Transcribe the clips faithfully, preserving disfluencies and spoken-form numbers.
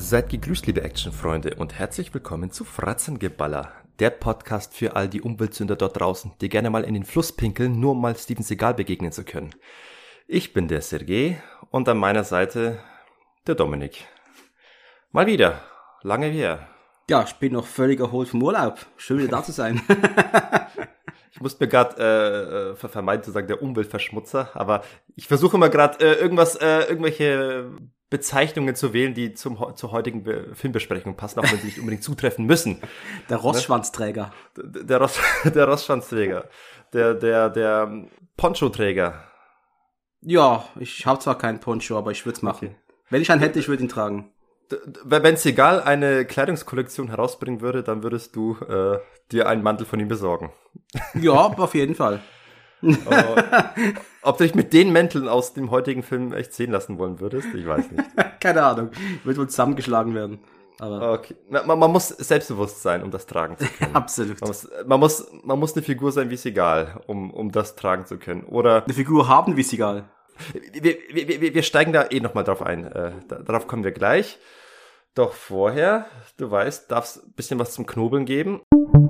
Seid gegrüßt, liebe Actionfreunde, und herzlich willkommen zu Fratzengeballer, der Podcast für all die Umweltsünder dort draußen, die gerne mal in den Fluss pinkeln, nur um mal Steven Seagal begegnen zu können. Ich bin der Sergej und an meiner Seite der Dominik. Mal wieder, lange her. Ja, ich bin noch völlig erholt vom Urlaub. Schön, wieder da zu sein. Ich musste mir gerade äh, vermeiden zu sagen, der Umweltverschmutzer, aber ich versuche immer gerade äh, irgendwas, äh, irgendwelche Bezeichnungen zu wählen, die zum zur heutigen Be- Filmbesprechung passen, auch wenn sie nicht unbedingt zutreffen müssen. Der Rossschwanzträger. Der, der, Ross, der Rossschwanzträger. Der, der, der Ponchoträger. Ja, ich habe zwar keinen Poncho, aber ich würde es machen. Okay. Wenn ich einen hätte, ich würde ihn tragen. Wenn Seagal eine Kleidungskollektion herausbringen würde, dann würdest du äh, dir einen Mantel von ihm besorgen. Ja, auf jeden Fall. Aber ob du dich mit den Mänteln aus dem heutigen Film echt sehen lassen wollen würdest, ich weiß nicht. Keine Ahnung, wird wohl zusammengeschlagen werden. Aber okay. Man, man muss selbstbewusst sein, um das tragen zu können. Absolut. Man muss, man muss, man muss eine Figur sein wie Seagal, um, um das tragen zu können. Oder eine Figur haben wie Seagal. Wir, wir, wir, wir steigen da eh nochmal drauf ein. Äh, darauf kommen wir gleich. Doch vorher, du weißt, darf es ein bisschen was zum Knobeln geben.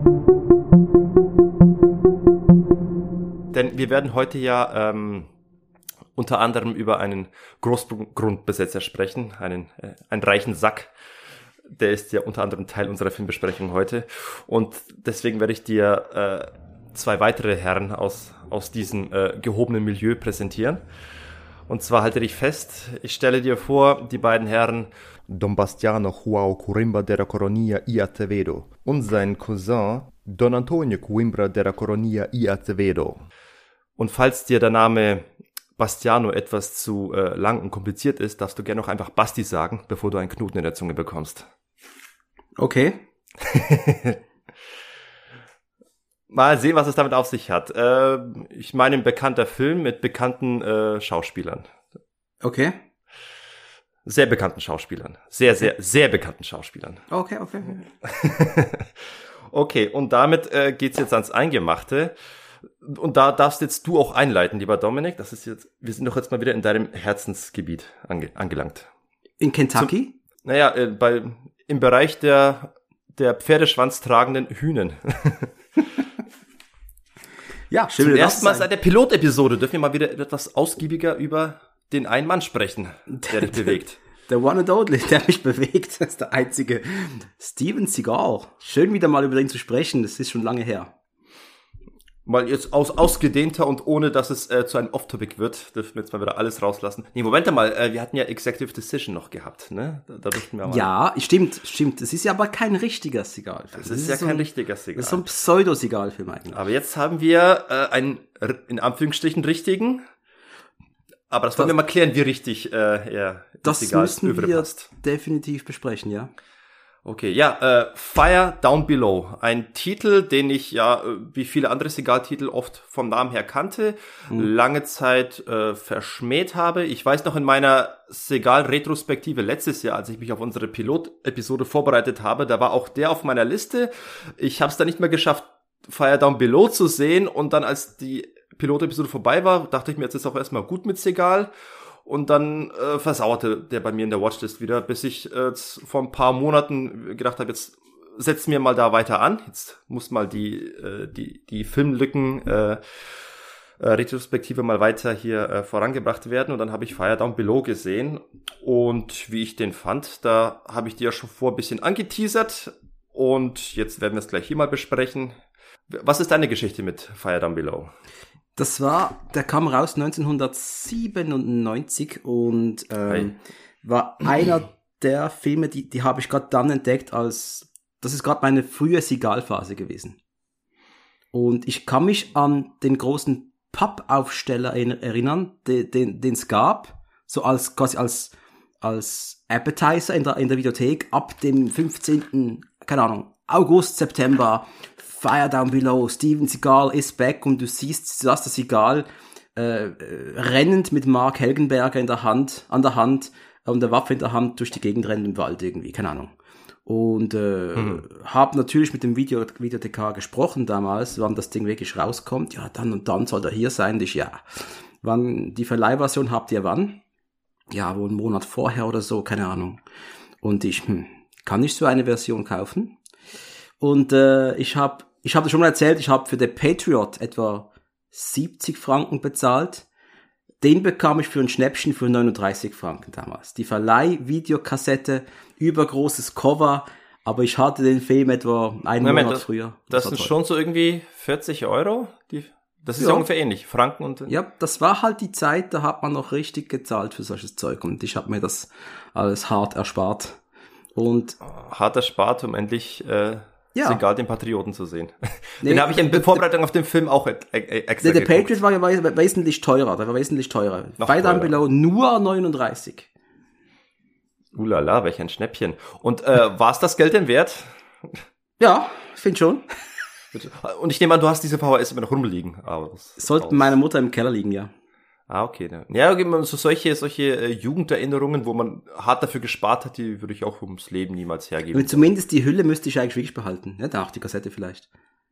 Denn wir werden heute ja ähm, unter anderem über einen Großgrundbesetzer sprechen, einen, äh, einen reichen Sack. Der ist ja unter anderem Teil unserer Filmbesprechung heute. Und deswegen werde ich dir äh, zwei weitere Herren aus, aus diesem äh, gehobenen Milieu präsentieren. Und zwar halte dich fest, ich stelle dir vor, die beiden Herren Don Bastiano Joao Coimbra de la Coronia y Acevedo und sein Cousin Don Antonio Coimbra de la Coronia y Acevedo. Und falls dir der Name Bastiano etwas zu äh, lang und kompliziert ist, darfst du gerne noch einfach Basti sagen, bevor du einen Knoten in der Zunge bekommst. Okay. Mal sehen, was es damit auf sich hat. Äh, ich meine, ein bekannter Film mit bekannten äh, Schauspielern. Okay. Sehr bekannten Schauspielern. Sehr, sehr, sehr bekannten Schauspielern. Okay, okay. Okay, und damit äh, geht's jetzt ans Eingemachte. Und da darfst jetzt du auch einleiten, lieber Dominik. Das ist jetzt, wir sind doch jetzt mal wieder in deinem Herzensgebiet ange, angelangt. In Kentucky? Zum, naja, äh, bei, im Bereich der, der Pferdeschwanz tragenden Hühnen. Ja, schön. Zum ersten Mal seit der Pilotepisode dürfen wir mal wieder etwas ausgiebiger über den einen Mann sprechen, der dich bewegt. Der One and Only, der mich bewegt, das ist der einzige. Steven Seagal. Schön wieder mal über ihn zu sprechen, das ist schon lange her. Mal jetzt aus, ausgedehnter und ohne, dass es äh, zu einem Off-Topic wird, dürfen wir jetzt mal wieder alles rauslassen. Nee, Moment mal, äh, wir hatten ja Executive Decision noch gehabt, ne? Da, da durften wir mal. Ja, stimmt, stimmt. Das ist ja aber kein richtiger Seagal-Film. Das, das ist, ist ja so kein ein, richtiger Seagal. Das ist so ein Pseudo-Seagal-Film eigentlich. Aber jetzt haben wir äh, einen, in Anführungsstrichen, richtigen. Aber das wollen das, wir mal klären, wie richtig äh, er das Seagal müssen wir passt. Definitiv besprechen, ja. Okay, ja, äh, Fire Down Below, ein Titel, den ich ja, wie viele andere Seagal-Titel oft vom Namen her kannte, mhm. lange Zeit äh, verschmäht habe. Ich weiß noch in meiner Seagal-Retrospektive letztes Jahr, als ich mich auf unsere Pilot-Episode vorbereitet habe, da war auch der auf meiner Liste. Ich habe es dann nicht mehr geschafft, Fire Down Below zu sehen, und dann, als die Pilot-Episode vorbei war, dachte ich mir, jetzt ist auch erstmal gut mit Seagal. Und dann äh, versauerte der bei mir in der Watchlist wieder, bis ich äh, vor ein paar Monaten gedacht habe, jetzt setz mir mal da weiter an. Jetzt muss mal die äh, die die Filmlücken äh, äh, Retrospektive mal weiter hier äh, vorangebracht werden. Und dann habe ich Fire Down Below gesehen. Und wie ich den fand, da habe ich dir ja schon vor ein bisschen angeteasert. Und jetzt werden wir es gleich hier mal besprechen. Was ist deine Geschichte mit Fire Down Below? Das war, der kam raus neunzehnhundertsiebenundneunzig und ähm, hey. war einer der Filme, die die habe ich gerade dann entdeckt, als das ist gerade meine frühe Seagal-Phase gewesen. Und ich kann mich an den großen Pappaufsteller erinnern, den den den es gab, so als quasi als als Appetizer in der in der Videothek ab dem fünfzehnten keine Ahnung, August, September. Fire Down Below, Steven Seagal is back, und du siehst, du hast das Seagal äh, rennend mit Mark Helgenberger in der Hand, an der Hand und der Waffe in der Hand durch die Gegend rennen im Wald irgendwie, keine Ahnung. Und äh, mhm. habe natürlich mit dem Video, Videothekar gesprochen damals, wann das Ding wirklich rauskommt. Ja, dann und dann soll er hier sein. Und ich, ja, wann die Verleihversion habt ihr wann? Ja, wohl einen Monat vorher oder so, keine Ahnung. Und ich, hm, kann ich so eine Version kaufen? Und äh, ich habe, ich habe schon mal erzählt, ich habe für den Patriot etwa siebzig Franken bezahlt. Den bekam ich für ein Schnäppchen für neununddreißig Franken damals. Die Verleih-Videokassette, übergroßes Cover, aber ich hatte den Film etwa einen Moment, Monat das, früher. Das, das sind schon so irgendwie vierzig Euro? Die, das ist ja. ja ungefähr ähnlich, Franken und... Ja, das war halt die Zeit, da hat man noch richtig gezahlt für solches Zeug und ich habe mir das alles hart erspart. Und hart erspart, um endlich... Äh Ja. Ist egal, den Patrioten zu sehen. Nee, den habe ich in Vorbereitung auf den Film auch extra Der, der Patriot war ja wesentlich teurer, der war wesentlich teurer. Fight Down Below nur neununddreißig. Ulala, welch ein Schnäppchen. Und äh, war es das Geld denn wert? Ja, ich finde schon. Und ich nehme an, du hast diese V H S immer noch rumliegen. Aber sollte meiner Mutter im Keller liegen, ja. Ah, okay. Ja, so solche, solche äh, Jugenderinnerungen, wo man hart dafür gespart hat, die würde ich auch ums Leben niemals hergeben. Und zumindest die Hülle müsste ich eigentlich wirklich behalten. Ja, danach die Kassette vielleicht.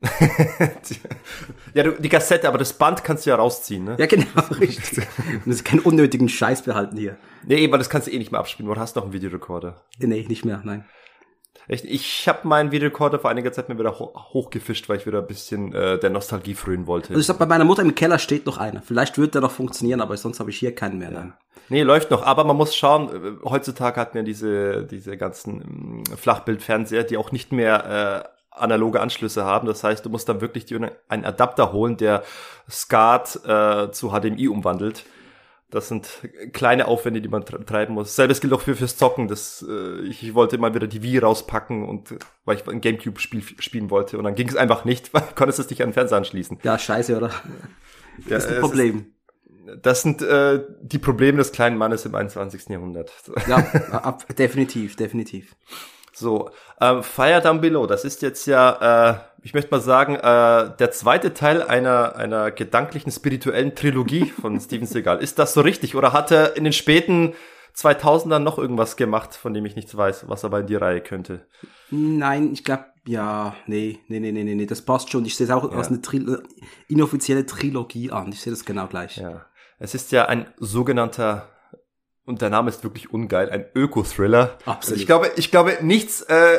Ja, du, die Kassette, aber das Band kannst du ja rausziehen, ne? Ja, genau, richtig. Du musst keinen unnötigen Scheiß behalten hier. Nee, eben, das kannst du eh nicht mehr abspielen. Du hast noch einen Videorekorder. Nee, nicht mehr, nein. Echt? Ich habe meinen Videorekorder vor einiger Zeit mir wieder ho- hochgefischt, weil ich wieder ein bisschen äh, der Nostalgie frönen wollte. Also ich sag, bei meiner Mutter im Keller steht noch einer. Vielleicht wird der noch funktionieren, aber sonst habe ich hier keinen mehr. Ja. Nee, läuft noch. Aber man muss schauen, heutzutage hat man ja diese, diese ganzen äh, Flachbildfernseher, die auch nicht mehr äh, analoge Anschlüsse haben. Das heißt, du musst dann wirklich dir einen Adapter holen, der SCART äh, zu H D M I umwandelt. Das sind kleine Aufwände, die man treiben muss. Selbes gilt auch für fürs Zocken. Das, äh, ich, ich wollte mal wieder die Wii rauspacken, und weil ich ein Gamecube-Spiel spielen wollte. Und dann ging es einfach nicht, weil du konntest es nicht an den Fernseher anschließen. Ja, scheiße, oder? Ja, das ist ein Problem. Ist, das sind äh, die Probleme des kleinen Mannes im einundzwanzigsten Jahrhundert. Ja, ab, definitiv, definitiv. So, ähm, Fire Down Below, das ist jetzt ja, äh, ich möchte mal sagen, äh, der zweite Teil einer einer gedanklichen, spirituellen Trilogie von Steven Seagal. Ist das so richtig? Oder hat er in den späten zweitausendern noch irgendwas gemacht, von dem ich nichts weiß, was aber in die Reihe könnte? Nein, ich glaube, ja, nee, nee, nee, nee, nee, das passt schon. Ich sehe es auch ja. als eine Tril- inoffizielle Trilogie an. Ich sehe das genau gleich. Ja, es ist ja ein sogenannter, und der Name ist wirklich ungeil, ein Öko-Thriller. Absolut. Ich glaube, ich glaube, nichts äh,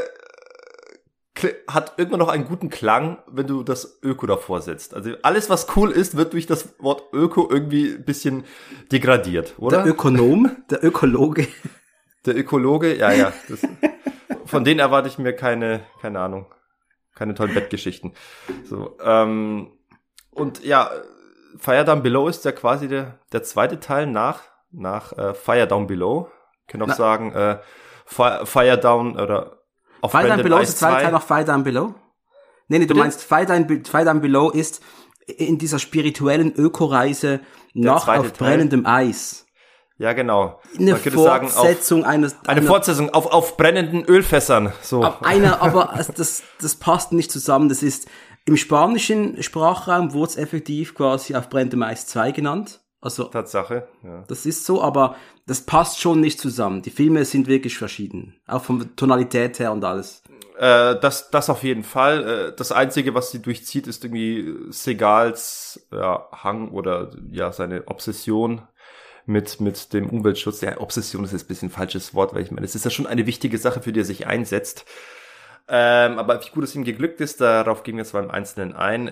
hat irgendwann noch einen guten Klang, wenn du das Öko davor setzt. Also alles, was cool ist, wird durch das Wort Öko irgendwie ein bisschen degradiert, oder? Der Ökonom, der Ökologe. Der Ökologe, ja, ja. Das, von denen erwarte ich mir keine, keine Ahnung, keine tollen Bettgeschichten. So, ähm, und ja, Fire Down Below ist ja quasi der, der zweite Teil nach nach äh, Fire Down Below. Ich kann auch Na. sagen, äh, Fire, Fire Down oder auf Fire Down Below ist der zweite Teil nach Fire Down Below? Nee, nee, du Bitte? meinst Fire Down, Fire Down Below ist in dieser spirituellen Ökoreise nach auf Teil. brennendem Eis. Ja, genau. Eine Fortsetzung auf, eines... Eine einer, Fortsetzung auf, auf brennenden Ölfässern. So. Einer, aber das, das passt nicht zusammen. Das ist im spanischen Sprachraum wurde es effektiv quasi auf brennendem Eis zwei genannt. Also, Tatsache, ja. Das ist so, aber das passt schon nicht zusammen. Die Filme sind wirklich verschieden. Auch von der Tonalität her und alles. Äh, das, das auf jeden Fall. Äh, das Einzige, was sie durchzieht, ist irgendwie Segals ja, Hang oder ja seine Obsession mit mit dem Umweltschutz. Ja, Obsession ist jetzt ein bisschen ein falsches Wort, weil ich meine, es ist ja schon eine wichtige Sache, für die er sich einsetzt. Ähm, aber wie gut es ihm geglückt ist, darauf gehen wir zwar im Einzelnen ein.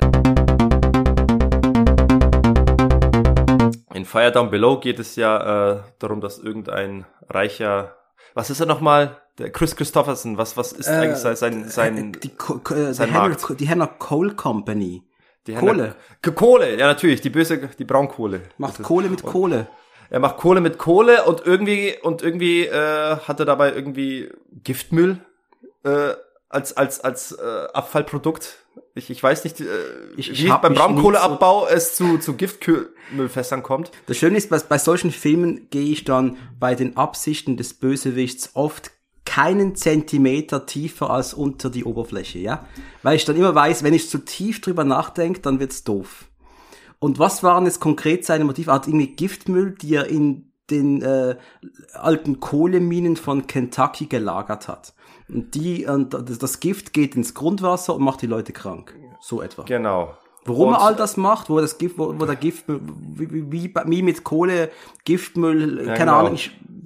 In Fire Down Below geht es ja äh, darum, dass irgendein reicher, was ist er nochmal? Der Chris Christopherson, was was ist äh, eigentlich sein sein die, äh, sein die Markt? Henry, die Henry Coal Company. Die Kohle. Henry, Kohle, ja natürlich, die böse, die Braunkohle. Macht Kohle mit Kohle. Er macht Kohle mit Kohle und irgendwie und irgendwie äh, hat er dabei irgendwie Giftmüll äh, als als als äh, Abfallprodukt. Ich, ich weiß nicht, äh, ich, wie ich beim Braunkohleabbau so es zu zu Giftmüllfässern kommt. Das Schöne ist, bei, bei solchen Filmen gehe ich dann bei den Absichten des Bösewichts oft keinen Zentimeter tiefer als unter die Oberfläche, ja? Weil ich dann immer weiß, wenn ich zu tief drüber nachdenke, dann wird's doof. Und was waren jetzt konkret seine Motive? Er hat irgendwie Giftmüll, die er in den äh, alten Kohleminen von Kentucky gelagert hat. Und die, und das Gift geht ins Grundwasser und macht die Leute krank. So etwa. Genau. Warum und er all das macht, wo das Gift, wo, wo der Giftmüll, wie, wie, wie mit Kohle, Giftmüll, ja, keine genau. Ahnung, ich,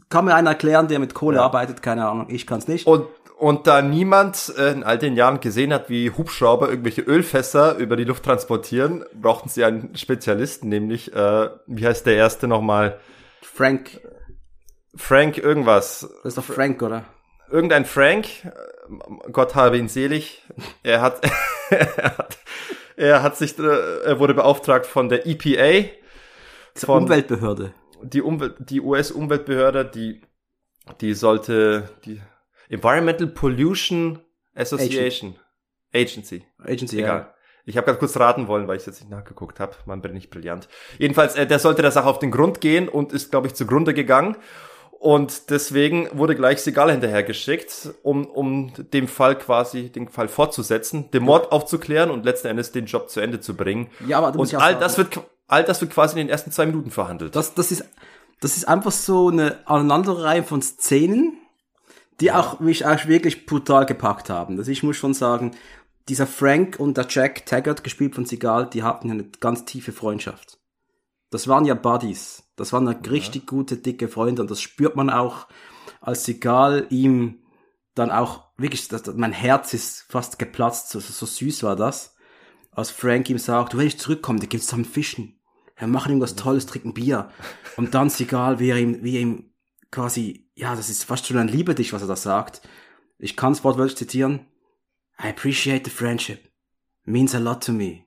kann mir einer erklären, der mit Kohle ja. arbeitet, keine Ahnung, ich kann's nicht. Und Und da niemand äh, in all den Jahren gesehen hat, wie Hubschrauber irgendwelche Ölfässer über die Luft transportieren, brauchten sie einen Spezialisten, nämlich, äh, wie heißt der erste nochmal? Frank. Frank irgendwas. Das ist doch Frank, oder? Irgendein Frank, Gott habe ihn selig, er hat, er hat, er hat sich, er wurde beauftragt von der E P A. Von Umweltbehörde. Die Umwelt, die U S-Umweltbehörde, die, die sollte, die, Environmental Pollution Association. Agency. Agency, Egal. ja. Ich habe gerade kurz raten wollen, weil ich jetzt nicht nachgeguckt habe. Man bin nicht brillant. Jedenfalls, äh, der sollte der Sache auf den Grund gehen und ist, glaube ich, zugrunde gegangen. Und deswegen wurde gleich Seagal hinterhergeschickt, um, um den Fall quasi, den Fall fortzusetzen, den Mord aufzuklären und letzten Endes den Job zu Ende zu bringen. Ja, aber du musst und ja all sagen, das wird, all das wird quasi in den ersten zwei Minuten verhandelt. Das, das ist, das ist einfach so eine Aneinanderreihe von Szenen, die ja. auch mich auch wirklich brutal gepackt haben. Also ich muss schon sagen, dieser Frank und der Jack Taggart, gespielt von Seagal, die hatten eine ganz tiefe Freundschaft. Das waren ja Buddies. Das waren ja richtig gute, dicke Freunde. Und das spürt man auch, als Seagal ihm dann auch wirklich, das, mein Herz ist fast geplatzt, so, so süß war das. Als Frank ihm sagt, du willst zurückkommen, da gibt's zusammen Fischen. Wir machen irgendwas Tolles, trinken Bier. Und dann Seagal, wie er ihm, wie er ihm quasi, ja, das ist fast schon ein Liebe dich, was er da sagt. Ich kann es wortwörtlich zitieren. I appreciate the friendship. Means a lot to me.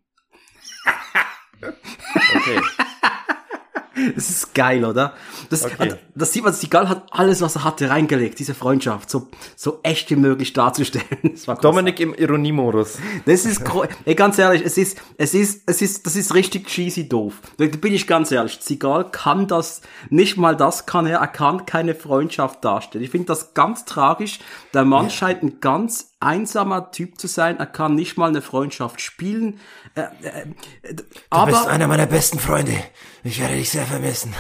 Okay. Das ist geil, oder? Das, okay. das sieht man, Seagal hat alles, was er hatte, reingelegt, diese Freundschaft, so, so echt wie möglich darzustellen. Das war Dominik im Ironiemodus. Das ist, gro- ey, ganz ehrlich, es ist, es ist, es ist, das ist richtig cheesy doof. Da bin ich ganz ehrlich. Seagal kann das, nicht mal das kann er, er kann keine Freundschaft darstellen. Ich finde das ganz tragisch. Der Mann ja. scheint ein ganz einsamer Typ zu sein. Er kann nicht mal eine Freundschaft spielen. Äh, äh, du aber, bist einer meiner besten Freunde. Ich werde dich sehr vermissen.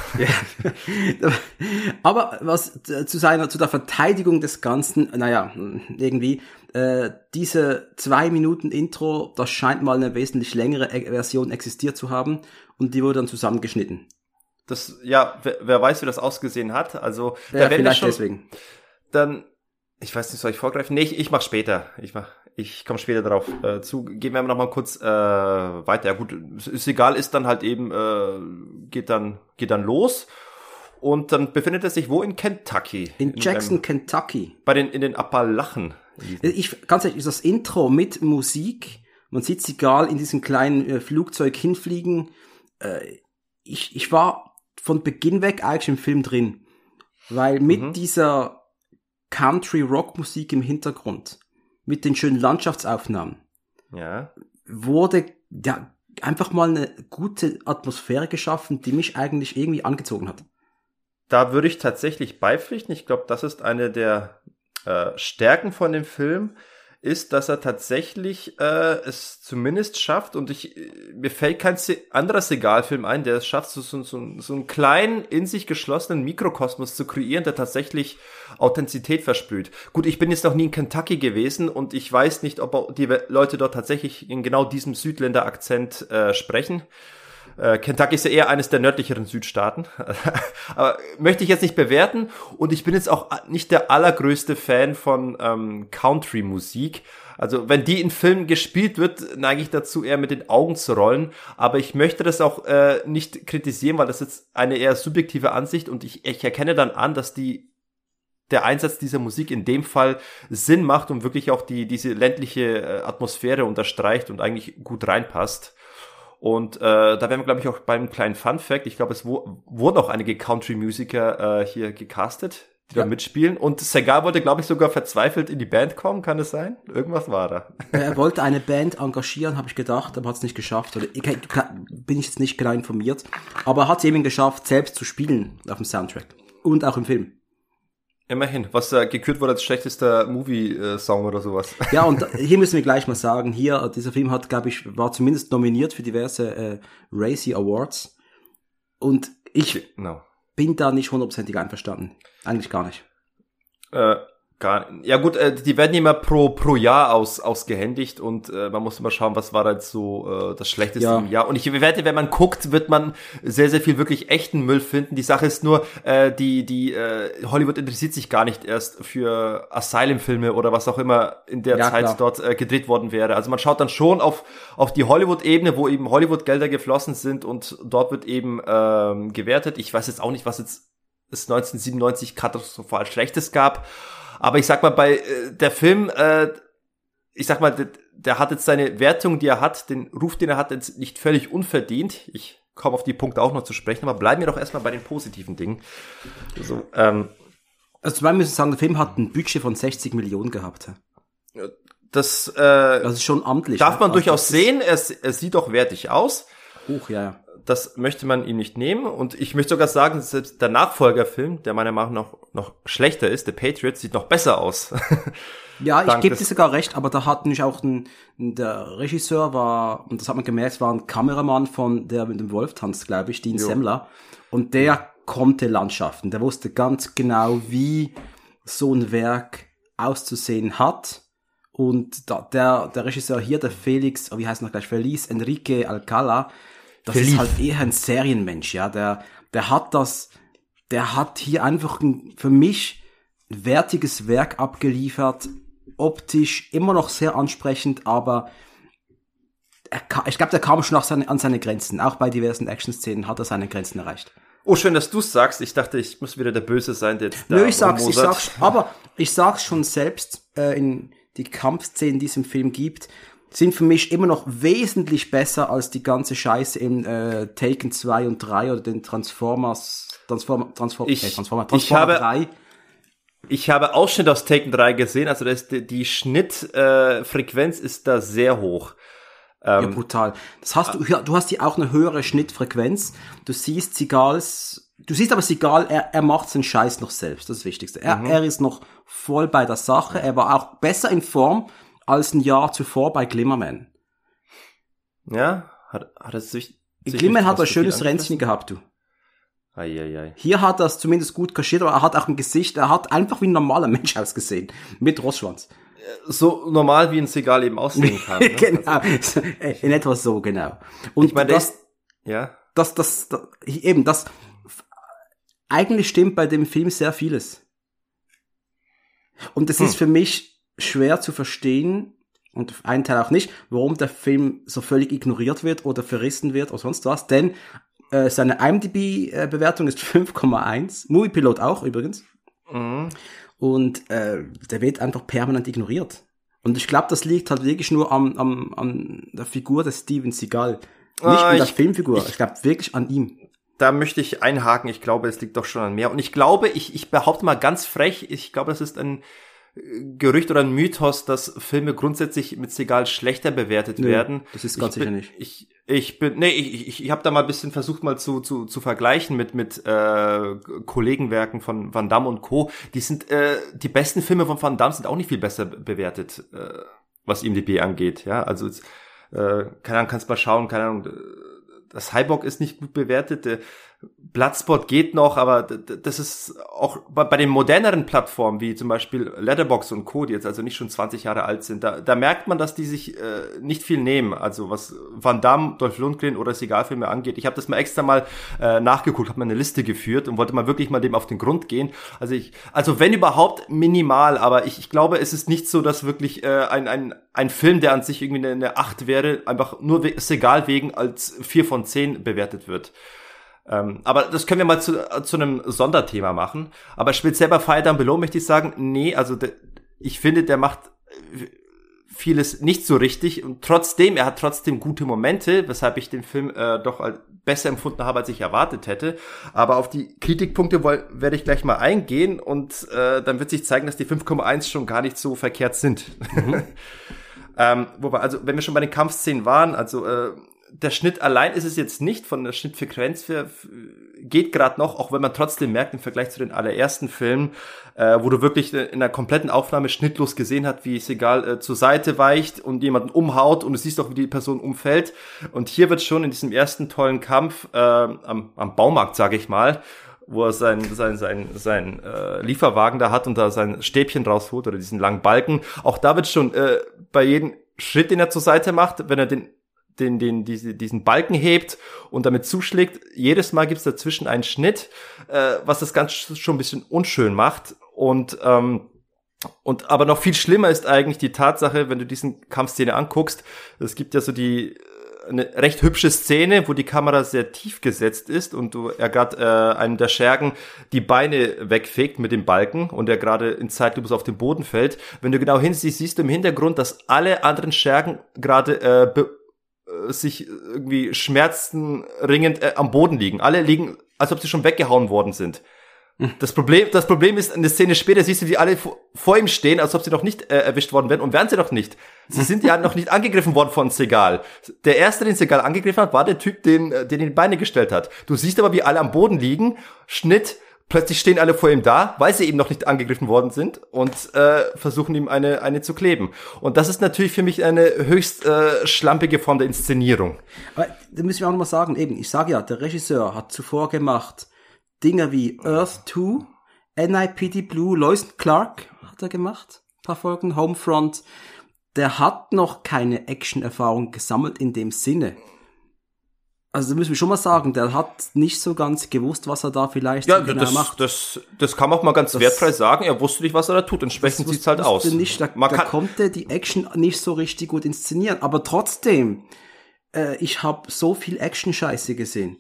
Ja. Aber was zu seiner, zu der Verteidigung des Ganzen, naja, irgendwie, äh, diese zwei Minuten Intro, das scheint mal eine wesentlich längere Version existiert zu haben und die wurde dann zusammengeschnitten. Das, ja, wer, wer weiß, wie das ausgesehen hat. Also, ja, da werden wir vielleicht schon, deswegen. Dann, ich weiß nicht, soll ich vorgreifen? Nee, ich, ich mach später. Ich mach, ich komme später darauf äh, zu. Gehen wir noch mal kurz äh, weiter. Ja gut, ist egal, ist dann halt eben, äh, geht dann, geht dann los. Und dann befindet er sich wo? In Kentucky. In Jackson, in, ähm, Kentucky. Bei den, in den Appalachen. Ich, ganz ehrlich, das Intro mit Musik, man sieht Seagal in diesem kleinen äh, Flugzeug hinfliegen. Äh, ich, ich war von Beginn weg eigentlich im Film drin. Weil mit mhm. dieser Country-Rock-Musik im Hintergrund, mit den schönen Landschaftsaufnahmen, ja. wurde ja einfach mal eine gute Atmosphäre geschaffen, die mich eigentlich irgendwie angezogen hat. Da würde ich tatsächlich beipflichten. Ich glaube, das ist eine der äh, Stärken von dem Film, ist, dass er tatsächlich äh, es zumindest schafft, und ich mir fällt kein anderer Seagal-Film ein, der es schafft, so, so, so, so einen kleinen, in sich geschlossenen Mikrokosmos zu kreieren, der tatsächlich Authentizität versprüht. Gut, ich bin jetzt noch nie in Kentucky gewesen und ich weiß nicht, ob die Leute dort tatsächlich in genau diesem Südländer-Akzent äh, sprechen. Äh, Kentucky ist ja eher eines der nördlicheren Südstaaten, aber möchte ich jetzt nicht bewerten, und ich bin jetzt auch nicht der allergrößte Fan von ähm, Country-Musik. Also wenn die in Filmen gespielt wird, neige ich dazu, eher mit den Augen zu rollen, aber ich möchte das auch äh, nicht kritisieren, weil das ist eine eher subjektive Ansicht, und ich, ich erkenne dann an, dass die der Einsatz dieser Musik in dem Fall Sinn macht und wirklich auch die diese ländliche äh, Atmosphäre unterstreicht und eigentlich gut reinpasst. Und äh, da wären wir, glaube ich, auch beim kleinen Fun-Fact. Ich glaube, es wo, wurden auch einige Country-Musiker äh, hier gecastet, die ja. da mitspielen. Und Seagal wollte, glaube ich, sogar verzweifelt in die Band kommen. Kann es sein? Irgendwas war da. Er wollte eine Band engagieren, habe ich gedacht, aber hat es nicht geschafft. Oder ich, bin ich jetzt nicht genau informiert. Aber er hat es eben geschafft, selbst zu spielen auf dem Soundtrack. Und auch im Film. Immerhin, was äh, gekürt wurde als schlechtester Movie-Song oder sowas. Ja, und hier müssen wir gleich mal sagen, hier, dieser Film hat, glaube ich, war zumindest nominiert für diverse äh, Razzie Awards. Und ich no. bin da nicht hundertprozentig einverstanden. Eigentlich gar nicht. Äh, Gar, ja gut, äh, die werden immer pro pro Jahr aus ausgehändigt und äh, man muss immer schauen, was war jetzt so äh, das Schlechteste ja. im Jahr. Und ich wette, wenn man guckt, wird man sehr, sehr viel wirklich echten Müll finden. Die Sache ist nur, äh, die die äh, Hollywood interessiert sich gar nicht erst für Asylum-Filme oder was auch immer in der ja, Zeit klar. dort äh, gedreht worden wäre. Also man schaut dann schon auf auf die Hollywood-Ebene, wo eben Hollywood-Gelder geflossen sind und dort wird eben ähm, gewertet. Ich weiß jetzt auch nicht, was jetzt es neunzehnhundertsiebenundneunzig katastrophal Schlechtes gab. Aber ich sag mal, bei äh, der Film, äh, ich sag mal, der, der hat jetzt seine Wertung, die er hat, den Ruf, den er hat, jetzt nicht völlig unverdient. Ich komme auf die Punkte auch noch zu sprechen, aber bleiben wir doch erstmal bei den positiven Dingen. Also, ähm, also zum Beispiel müssen wir sagen, der Film hat ein Budget von sechzig Millionen gehabt. das, äh, das ist schon amtlich. Darf man also durchaus sehen, er, er sieht doch wertig aus. Hoch, ja, ja. Das möchte man ihm nicht nehmen. Und ich möchte sogar sagen, selbst der Nachfolgerfilm, der meiner Meinung nach noch, noch schlechter ist, The Patriot, sieht noch besser aus. Ja, ich gebe dir sogar recht, aber da hat nicht auch ein, der Regisseur war, und das hat man gemerkt, war ein Kameramann von der mit dem Wolf tanzt, glaube ich, Dean jo. Semmler. Und der ja. konnte Landschaften. Der wusste ganz genau, wie so ein Werk auszusehen hat. Und da, der, der Regisseur hier, der Felix, oh, wie heißt er noch gleich, Feliz Enrique Alcala, das Feliz. Ist halt eher ein Serienmensch, ja, der, der hat das, der hat hier einfach ein, für mich ein wertiges Werk abgeliefert, optisch immer noch sehr ansprechend, aber er, ich glaube, der kam schon auch seine, an seine Grenzen, auch bei diversen Action-Szenen hat er seine Grenzen erreicht. Oh, schön, dass du's sagst. Ich dachte, ich muss wieder der Böse sein, der jetzt da Nö, ich sag's, ich sag's, aber ich sag's schon selbst, äh, in die Kampfszenen, die es im Film gibt, sind für mich immer noch wesentlich besser als die ganze Scheiße in äh, Taken zwei und drei oder den Transformers, Transform, Transform, ich, äh, Transformer, Transformer ich habe, drei. Ich habe Ausschnitte aus Taken drei gesehen, also das, die, die Schnittfrequenz äh, ist da sehr hoch. Ähm, ja, brutal. Das hast du, ja, du hast hier auch eine höhere Schnittfrequenz. Du siehst Seagals, du siehst aber Seagal, er, er macht seinen Scheiß noch selbst, das ist das Wichtigste. Er, mhm. er ist noch voll bei der Sache, er war auch besser in Form als ein Jahr zuvor bei Glimmerman. Ja, hat, hat es sich... Glimmerman hat ein schönes Ränzchen gehabt, du. Ei, ei, ei. Hier hat er es zumindest gut kaschiert, aber er hat auch ein Gesicht, er hat einfach wie ein normaler Mensch ausgesehen. Mit Rossschwanz. So normal wie ein Seagal eben aussehen kann. Ne? Genau, also, in etwa so, genau. Und ich meine, das, ja. das, das, das, eben, das, eigentlich stimmt bei dem Film sehr vieles. Und es hm. ist für mich schwer zu verstehen, und auf einen Teil auch nicht, warum der Film so völlig ignoriert wird oder verrissen wird oder sonst was, denn äh, seine I M D B-Bewertung ist fünf Komma eins, Moviepilot auch übrigens. Mhm. Und äh, der wird einfach permanent ignoriert. Und ich glaube, das liegt halt wirklich nur am, am, an der Figur des Steven Seagal. Nicht ah, an der ich, Filmfigur, ich, ich glaube wirklich an ihm. Da möchte ich einhaken, ich glaube, es liegt doch schon an mehr. Und ich glaube, ich, ich behaupte mal ganz frech, ich glaube, das ist ein Gerücht oder ein Mythos, dass Filme grundsätzlich mit Seagal schlechter bewertet Nö, werden. Das ist ganz ich sicher bin, nicht. Ich, ich bin, nee, ich, ich, ich habe da mal ein bisschen versucht, mal zu, zu, zu vergleichen mit, mit äh, Kollegenwerken von Van Damme und Co. Die sind, äh, die besten Filme von Van Damme sind auch nicht viel besser bewertet, äh, was I M D B angeht. Ja, also äh, keine Ahnung, kannst mal schauen, keine Ahnung. Das Cyborg ist nicht gut bewertet. Der Bloodsport geht noch, aber das ist auch bei den moderneren Plattformen, wie zum Beispiel Letterboxd und Co., die jetzt also nicht schon zwanzig Jahre alt sind, da, da merkt man, dass die sich äh, nicht viel nehmen. Also was Van Damme, Dolph Lundgren oder Seagal-Filme angeht. Ich habe das mal extra mal äh, nachgeguckt, habe mal eine Liste geführt und wollte mal wirklich mal dem auf den Grund gehen. Also ich, also wenn überhaupt minimal, aber ich, ich glaube, es ist nicht so, dass wirklich äh, ein, ein, ein Film, der an sich irgendwie eine, eine acht wäre, einfach nur Seagal wegen als vier von zehn bewertet wird. Ähm, aber das können wir mal zu, zu einem Sonderthema machen. Aber speziell bei Fire Down Below möchte ich sagen, nee, also de, ich finde, der macht vieles nicht so richtig und trotzdem, er hat trotzdem gute Momente, weshalb ich den Film äh, doch besser empfunden habe, als ich erwartet hätte. Aber auf die Kritikpunkte woll, werde ich gleich mal eingehen und äh, dann wird sich zeigen, dass die fünf Komma eins schon gar nicht so verkehrt sind. Mhm. ähm, wobei, also wenn wir schon bei den Kampfszenen waren, also äh, der Schnitt allein ist es jetzt nicht, von der Schnittfrequenz für, geht gerade noch, auch wenn man trotzdem merkt im Vergleich zu den allerersten Filmen, äh, wo du wirklich in einer kompletten Aufnahme schnittlos gesehen hast, wie Seagal äh, zur Seite weicht und jemanden umhaut und du siehst auch, wie die Person umfällt. Und hier wird schon in diesem ersten tollen Kampf äh, am, am Baumarkt, sage ich mal, wo er sein sein sein sein äh, Lieferwagen da hat und da sein Stäbchen rausholt oder diesen langen Balken. Auch da wird schon äh, bei jedem Schritt, den er zur Seite macht, wenn er den den den diese, diesen Balken hebt und damit zuschlägt, jedes Mal gibt's dazwischen einen Schnitt, äh, was das Ganze schon ein bisschen unschön macht. Und ähm, und aber noch viel schlimmer ist eigentlich die Tatsache, wenn du diesen Kampfszene anguckst, es gibt ja so die eine recht hübsche Szene, wo die Kamera sehr tief gesetzt ist und du er gerade äh, einem der Schergen die Beine wegfegt mit dem Balken und er gerade in Zeitlupe auf den Boden fällt. Wenn du genau hinsiehst, siehst du im Hintergrund, dass alle anderen Schergen gerade äh, be- äh, sich irgendwie schmerzenringend äh, am Boden liegen. Alle liegen, als ob sie schon weggehauen worden sind. Das Problem, das Problem ist, in der Szene später siehst du, wie alle vor, vor ihm stehen, als ob sie noch nicht äh, erwischt worden wären, und wären sie doch nicht. Sie sind ja noch nicht angegriffen worden von Seagal. Der erste, den Seagal angegriffen hat, war der Typ, den, den in die Beine gestellt hat. Du siehst aber, wie alle am Boden liegen, Schnitt, plötzlich stehen alle vor ihm da, weil sie eben noch nicht angegriffen worden sind und äh, versuchen ihm eine eine zu kleben. Und das ist natürlich für mich eine höchst äh, schlampige Form der Inszenierung. Aber da müssen wir auch noch mal sagen, eben, ich sage ja, der Regisseur hat zuvor gemacht Dinge wie Earth two, N I P D Blue, Lois and Clark hat er gemacht, ein paar Folgen, Homefront. Der hat noch keine Action-Erfahrung gesammelt in dem Sinne. Also da müssen wir schon mal sagen, der hat nicht so ganz gewusst, was er da vielleicht ja, genau das, macht. Das, das kann man auch mal ganz das, wertfrei sagen. Er wusste nicht, was er da tut. Entsprechend sieht's halt aus. Nicht, da, man da kann konnte die Action nicht so richtig gut inszenieren. Aber trotzdem, äh, ich habe so viel Action-Scheiße gesehen.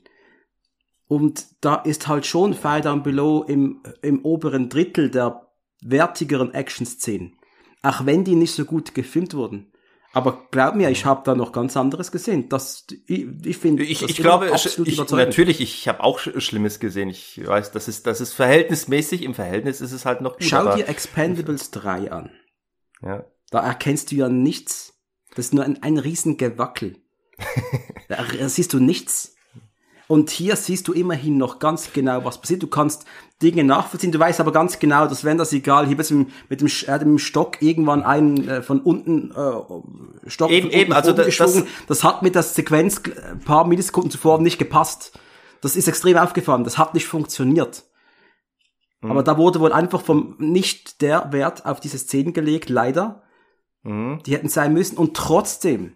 Und da ist halt schon Fire Down Below im, im oberen Drittel der wertigeren Action-Szenen. Auch wenn die nicht so gut gefilmt wurden. Aber glaub mir, ich habe da noch ganz anderes gesehen. Das, ich, ich finde, ich, ich glaube, absolut ich, natürlich, ich habe auch Schlimmes gesehen. Ich weiß, das ist, das ist verhältnismäßig. Im Verhältnis ist es halt noch gut. Schau dir Expendables drei an. Ja. Da erkennst du ja nichts. Das ist nur ein, ein Riesengewackel. Da siehst du nichts. Und hier siehst du immerhin noch ganz genau, was passiert. Du kannst Dinge nachvollziehen. Du weißt aber ganz genau, dass wenn das egal, hier mit dem, mit dem, äh, dem Stock irgendwann einen äh, von unten äh, Stock eben, von eben, also das, das, das hat mit der Sequenz ein paar Millisekunden zuvor nicht gepasst. Das ist extrem aufgefallen. Das hat nicht funktioniert. Mhm. Aber da wurde wohl einfach vom nicht der Wert auf diese Szenen gelegt, leider. Mhm. Die hätten sein müssen. Und trotzdem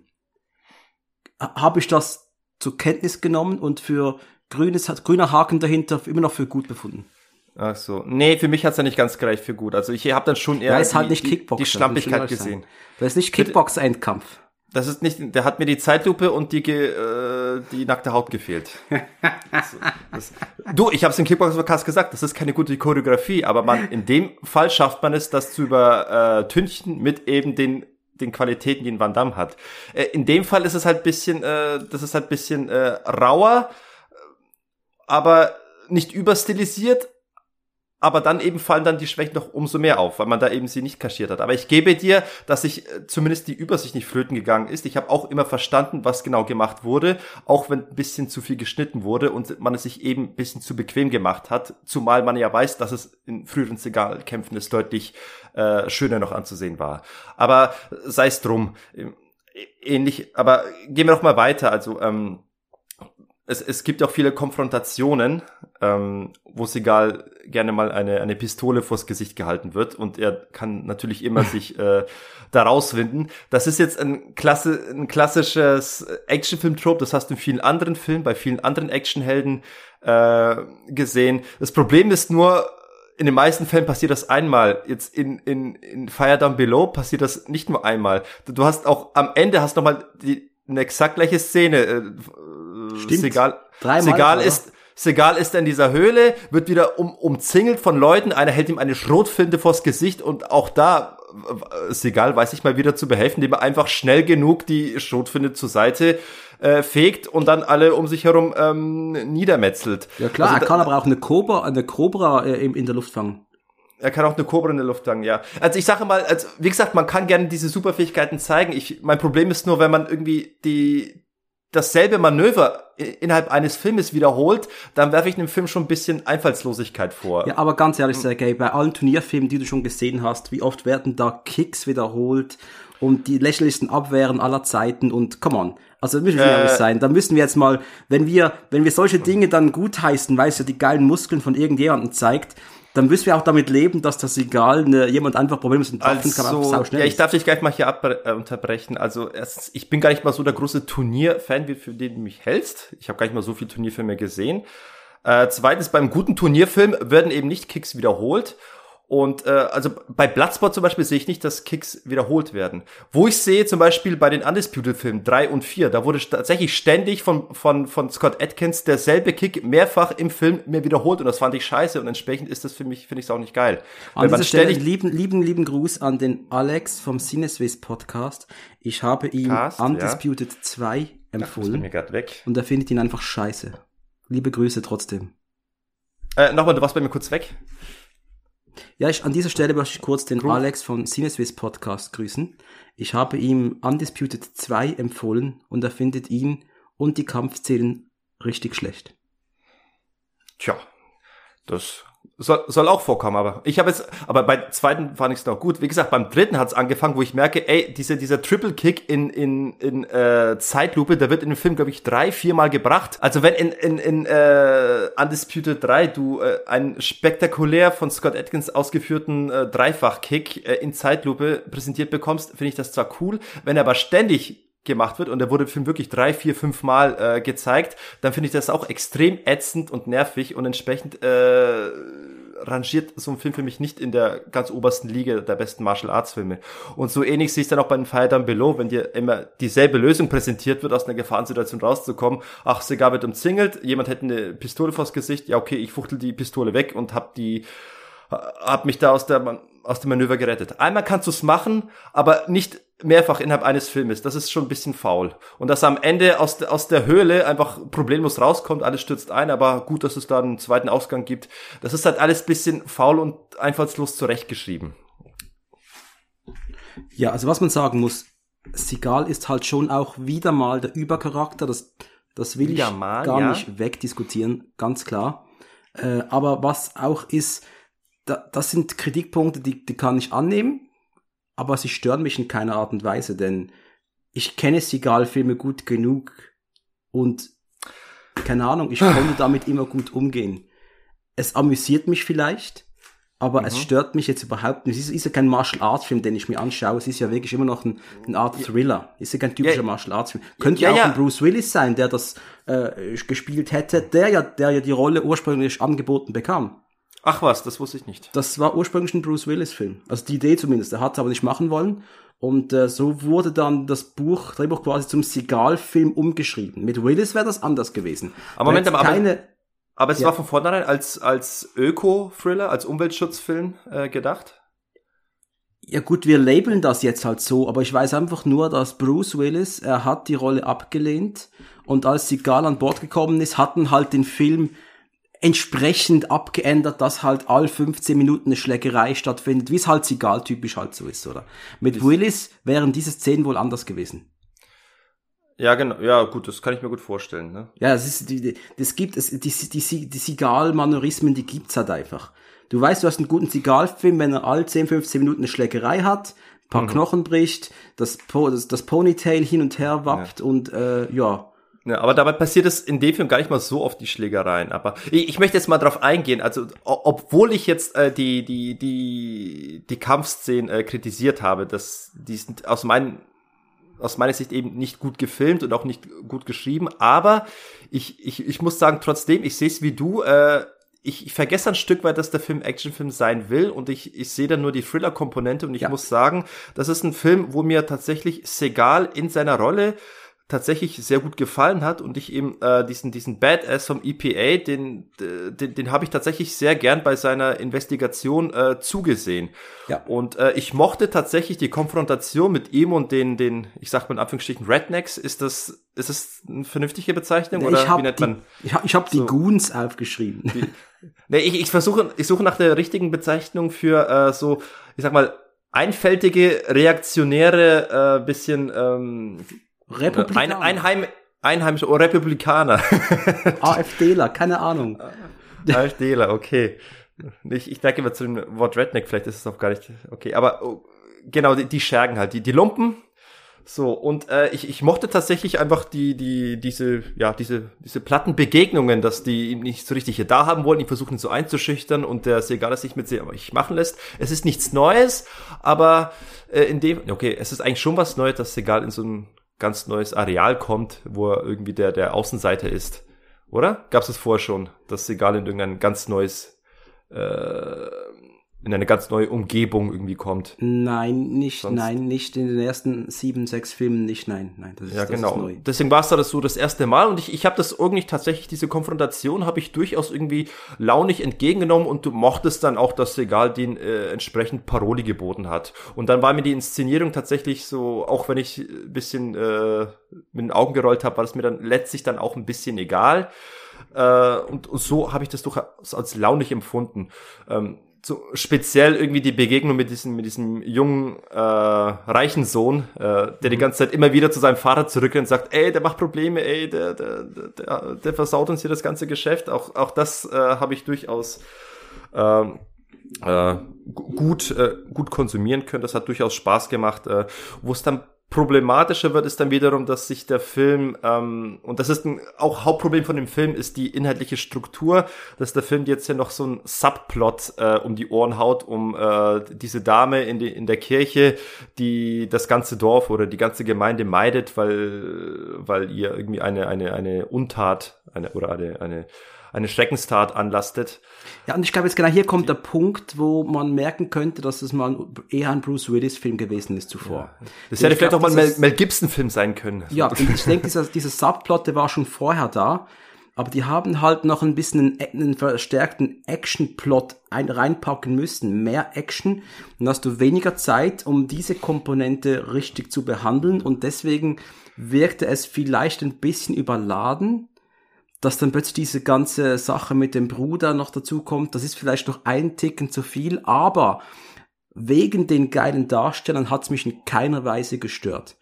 habe ich das zur Kenntnis genommen und für grünes, grüner Haken dahinter immer noch für gut befunden. Ach so. Nee, für mich hat's ja nicht ganz gereicht für gut. Also ich habe dann schon eher die, halt nicht die, die Schlampigkeit gesehen. Das ist nicht Kickbox-Endkampf. Das ist nicht, der hat mir die Zeitlupe und die äh, die nackte Haut gefehlt. das, das, du, ich habe es im Kickbox-Podcast gesagt, das ist keine gute Choreografie, aber man in dem Fall schafft man es, das zu übertünchen mit eben den den Qualitäten, die ein Van Damme hat. Äh, in dem Fall ist es halt bisschen, äh, das ist halt bisschen äh, rauer, aber nicht überstilisiert, aber dann eben fallen dann die Schwächen noch umso mehr auf, weil man da eben sie nicht kaschiert hat. Aber ich gebe dir, dass ich äh, zumindest die Übersicht nicht flöten gegangen ist. Ich habe auch immer verstanden, was genau gemacht wurde, auch wenn ein bisschen zu viel geschnitten wurde und man es sich eben ein bisschen zu bequem gemacht hat, zumal man ja weiß, dass es in früheren Seagal-Kämpfen es deutlich äh, schöner noch anzusehen war. Aber sei es drum. Ähnlich, aber gehen wir doch mal weiter. Also ähm, Es, es gibt auch viele Konfrontationen, ähm, wo Seagal gerne mal eine eine Pistole vors Gesicht gehalten wird und er kann natürlich immer sich äh, da rauswinden. Das ist jetzt ein klasse ein klassisches Actionfilm-Trope, das hast du in vielen anderen Filmen, bei vielen anderen Actionhelden äh, gesehen. Das Problem ist nur, in den meisten Fällen passiert das einmal. Jetzt in in in Fire Down Below passiert das nicht nur einmal. Du hast auch am Ende hast noch mal die eine exakt gleiche Szene. Äh, Stimmt. Seagal, Dreimal, Seagal ist, Seagal ist in dieser Höhle, wird wieder um, umzingelt von Leuten, einer hält ihm eine Schrotflinte vors Gesicht und auch da, Seagal weiß sich mal wieder zu behelfen, indem er einfach schnell genug die Schrotflinte zur Seite äh, fegt und dann alle um sich herum ähm, niedermetzelt. Ja klar, also, er kann aber auch eine Cobra, eine Cobra äh, in der Luft fangen. Er kann auch eine Cobra in der Luft fangen, ja. Also ich sage mal, also wie gesagt, man kann gerne diese Superfähigkeiten zeigen. Ich, mein Problem ist nur, wenn man irgendwie die dasselbe Manöver innerhalb eines Filmes wiederholt, dann werfe ich dem Film schon ein bisschen Einfallslosigkeit vor. Ja, aber ganz ehrlich, Sergej, bei allen Turnierfilmen, die du schon gesehen hast, wie oft werden da Kicks wiederholt und die lächerlichsten Abwehren aller Zeiten und come on. Also, das müssen wir ehrlich sein. Da müssen wir jetzt mal, wenn wir, wenn wir solche Dinge dann gutheißen, weil es ja die geilen Muskeln von irgendjemandem zeigt, dann müssen wir auch damit leben, dass das egal, ne, jemand einfach problemlos entwaffnen kann, also, aber sauschnell ja, ist. ich darf dich gleich mal hier ab, äh, unterbrechen. Also, erstens, ich bin gar nicht mal so der große Turnier-Fan, wie für den du mich hältst. Ich habe gar nicht mal so viele Turnierfilme gesehen. Äh, zweitens, beim guten Turnierfilm werden eben nicht Kicks wiederholt. Und äh, also bei Bloodsport zum Beispiel sehe ich nicht, dass Kicks wiederholt werden. Wo ich sehe, zum Beispiel bei den Undisputed-Filmen drei und vier, da wurde tatsächlich ständig von von von Scott Adkins derselbe Kick mehrfach im Film mir wiederholt und das fand ich scheiße und entsprechend ist das für mich, finde ich es auch nicht geil. An Wenn man dieser Stelle ständig lieben, lieben, lieben Gruß an den Alex vom Cineswiss Podcast. Ich habe ihm Cast, Undisputed ja. zwei Ach, das empfohlen bin mir grad weg. und er findet ihn einfach scheiße. Liebe Grüße trotzdem. Äh, nochmal, du warst bei mir kurz weg. Ja, ich, an dieser Stelle möchte ich kurz den Grüß. Alex vom Cineswiss Podcast grüßen. Ich habe ihm Undisputed zwei empfohlen und er findet ihn und die Kampfszenen richtig schlecht. Tja, das soll, soll auch vorkommen, aber ich habe jetzt, aber bei zweiten fand ich es noch gut. Wie gesagt, beim dritten hat es angefangen, wo ich merke, ey, diese, dieser Triple Kick in, in, in äh, Zeitlupe, der wird in dem Film, glaube ich, drei, viermal gebracht. Also wenn in, in, in äh, Undisputed drei du äh, einen spektakulär von Scott Adkins ausgeführten äh, Dreifach-Kick äh, in Zeitlupe präsentiert bekommst, finde ich das zwar cool, wenn er aber ständig gemacht wird und der wurde im Film wirklich drei, vier, fünf Mal äh, gezeigt, dann finde ich das auch extrem ätzend und nervig und entsprechend äh, rangiert so ein Film für mich nicht in der ganz obersten Liga der besten Martial Arts Filme. Und so ähnlich sehe ich es dann auch bei den Fire Down Below, wenn dir immer dieselbe Lösung präsentiert wird, aus einer Gefahrensituation rauszukommen. Ach, Segar wird umzingelt, jemand hätte eine Pistole vors Gesicht, ja okay, ich fuchtel die Pistole weg und hab die hab mich da aus der aus dem Manöver gerettet. Einmal kannst du es machen, aber nicht mehrfach innerhalb eines Filmes. Das ist schon ein bisschen faul. Und dass er am Ende aus, de, aus der Höhle einfach problemlos rauskommt, alles stürzt ein, aber gut, dass es da einen zweiten Ausgang gibt. Das ist halt alles ein bisschen faul und einfallslos zurechtgeschrieben. Ja, also was man sagen muss, Seagal ist halt schon auch wieder mal der Übercharakter, das, das will wieder ich mal, gar ja. nicht wegdiskutieren, ganz klar. Äh, aber was auch ist, da, das sind Kritikpunkte, die, die kann ich annehmen, aber sie stören mich in keiner Art und Weise, denn ich kenne Seagal-Filme gut genug und keine Ahnung, ich konnte damit immer gut umgehen. Es amüsiert mich vielleicht, aber mhm. es stört mich jetzt überhaupt nicht. Es ist, ist ja kein Martial-Arts-Film, den ich mir anschaue. Es ist ja wirklich immer noch ein, eine Art Thriller. Es ist ja kein typischer ja, Martial-Arts-Film. Könnte ja, ja auch ja. ein Bruce Willis sein, der das äh, gespielt hätte, der ja, der ja die Rolle ursprünglich angeboten bekam. Ach was, das wusste ich nicht. Das war ursprünglich ein Bruce Willis-Film. Also die Idee zumindest. Er hat es aber nicht machen wollen. Und äh, so wurde dann das Buch, Drehbuch quasi zum Seagal-Film umgeschrieben. Mit Willis wäre das anders gewesen. Aber Moment, aber, keine, aber es ja. war von vornherein als als Öko-Thriller, als Umweltschutzfilm äh, gedacht? Ja gut, wir labeln das jetzt halt so, aber ich weiß einfach nur, dass Bruce Willis, er hat die Rolle abgelehnt und als Seagal an Bord gekommen ist, hatten halt den Film entsprechend abgeändert, dass halt all fünfzehn Minuten eine Schlägerei stattfindet, wie es halt Seagal-typisch halt so ist, oder? Mit Willis wären diese Szenen wohl anders gewesen. Ja, genau, ja, gut, das kann ich mir gut vorstellen, ne? Ja, es ist, die, das gibt es, die, die, die Seagal-Manierismen, die gibt's halt einfach. Du weißt, du hast einen guten Seagal-Film, wenn er all zehn, fünfzehn Minuten eine Schlägerei hat, ein paar mhm. Knochen bricht, das, das, das Ponytail hin und her wappt ja. und, äh, ja. Ja, aber dabei passiert es in dem Film gar nicht mal so oft, die Schlägereien. Aber ich, ich möchte jetzt mal drauf eingehen. Also, obwohl ich jetzt äh, die die die die Kampfszenen äh, kritisiert habe, dass die sind aus meinen aus meiner Sicht eben nicht gut gefilmt und auch nicht gut geschrieben. Aber ich ich ich muss sagen, trotzdem, ich sehe es wie du. Äh, ich, ich vergesse ein Stück weit, dass der Film Actionfilm sein will und ich ich sehe dann nur die Thriller-Komponente und ich ja. muss sagen, das ist ein Film, wo mir tatsächlich Seagal in seiner Rolle tatsächlich sehr gut gefallen hat und ich eben äh, diesen diesen Badass vom E P A, den den, den habe ich tatsächlich sehr gern bei seiner Investigation äh, zugesehen. Ja. Und äh, ich mochte tatsächlich die Konfrontation mit ihm und den den ich sag mal in Anführungsstrichen Rednecks. Ist das ist das eine vernünftige Bezeichnung nee, oder wie nennt man? Die, ich habe ich hab so, die Goons aufgeschrieben. Die, nee, ich ich versuche ich suche nach der richtigen Bezeichnung für äh, so ich sag mal einfältige reaktionäre äh, bisschen ähm, Republikaner. Ein, Einheim, Einheimische, oh, Republikaner. AfDler, keine Ahnung. AfDler, okay. Ich, ich merke immer zu dem Wort Redneck, vielleicht ist es auch gar nicht, okay, aber oh, genau, die, die Schergen halt, die, die Lumpen. So, und äh, ich, ich mochte tatsächlich einfach die, die, diese, ja, diese, diese platten Begegnungen, dass die ihn nicht so richtig hier da haben wollen, ihn versuchen so einzuschüchtern und der Segal es nicht mit sich machen lässt. Es ist nichts Neues, aber äh, in dem, okay, es ist eigentlich schon was Neues, dass Segal in so ein ganz neues Areal kommt, wo er irgendwie der, der Außenseiter ist. Oder? Gab es das vorher schon, dass Segal in irgendein ganz neues, äh, in eine ganz neue Umgebung irgendwie kommt? Nein, nicht, Sonst? nein, nicht in den ersten sieben, sechs Filmen, nicht, nein, nein, das ist, ja, das genau. ist neu. Deswegen war es da das so das erste Mal und ich, ich habe das irgendwie tatsächlich, diese Konfrontation habe ich durchaus irgendwie launig entgegengenommen und du mochtest dann auch, dass Segal den äh, entsprechend Paroli geboten hat. Und dann war mir die Inszenierung tatsächlich so, auch wenn ich ein bisschen äh, mit den Augen gerollt habe, war es mir dann letztlich dann auch ein bisschen egal. Äh, und, und so habe ich das durchaus als launig empfunden. Ähm, So speziell irgendwie die Begegnung mit diesem mit diesem jungen äh, reichen Sohn, äh, der die ganze Zeit immer wieder zu seinem Vater zurückrennt und sagt, ey, der macht Probleme, ey, der der der, der versaut uns hier das ganze Geschäft. Auch auch das äh, habe ich durchaus äh, äh, gut äh, gut konsumieren können. Das hat durchaus Spaß gemacht. Äh, wo es dann problematischer wird, ist dann wiederum, dass sich der Film, ähm, und das ist ein auch Hauptproblem von dem Film, ist die inhaltliche Struktur, dass der Film jetzt ja noch so ein Subplot äh, um die Ohren haut, um äh, diese Dame in, die, in der Kirche, die das ganze Dorf oder die ganze Gemeinde meidet, weil weil ihr irgendwie eine eine eine Untat eine oder eine eine eine Schreckenstat anlastet. Ja, und ich glaube jetzt genau hier kommt der Punkt, wo man merken könnte, dass es mal eher ein Bruce Willis-Film gewesen ist zuvor. Ja. Das hätte vielleicht auch mal ein Mel, Mel Gibson-Film sein können. Ja, und ich denke, dieser, dieser Subplot, der war schon vorher da, aber die haben halt noch ein bisschen einen, einen verstärkten Action-Plot ein, reinpacken müssen. Mehr Action, und hast du weniger Zeit, um diese Komponente richtig zu behandeln, und deswegen wirkte es vielleicht ein bisschen überladen, dass dann plötzlich diese ganze Sache mit dem Bruder noch dazu kommt. Das ist vielleicht noch ein Ticken zu viel, aber wegen den geilen Darstellern hat es mich in keiner Weise gestört.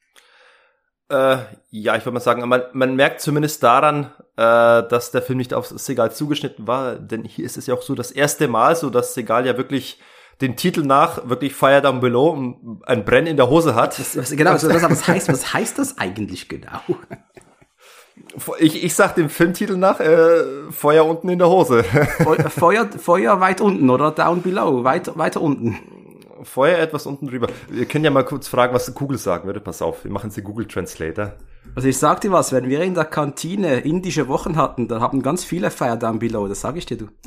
Äh, ja, ich würde mal sagen, man, man merkt zumindest daran, äh, dass der Film nicht auf Segal zugeschnitten war, denn hier ist es ja auch so das erste Mal so, dass Segal ja wirklich den Titel nach wirklich Fire Down Below ein Brenn in der Hose hat. Das, was, genau, also das, was heißt, was heißt das eigentlich genau? Ich, ich sag dem Filmtitel nach, äh, Feuer unten in der Hose. Feuer, Feuer, Feuer weit unten, oder? Down below, weit, weiter unten. Feuer etwas unten drüber. Wir können ja mal kurz fragen, was Google sagen würde. Pass auf, wir machen sie Google Translator. Also ich sag dir was, wenn wir in der Kantine indische Wochen hatten, da haben ganz viele Fire Down below, das sag ich dir, du.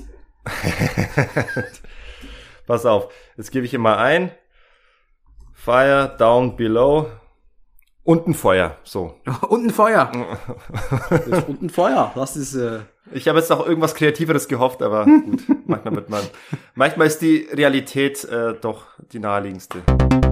Pass auf, jetzt gebe ich hier mal ein. Fire Down Below. Unten Feuer, so. Unten Feuer. Das ist unten Feuer. Das ist. Äh ich habe jetzt noch irgendwas Kreativeres gehofft, aber gut. Manchmal wird man. Manchmal ist die Realität äh, doch die naheliegendste.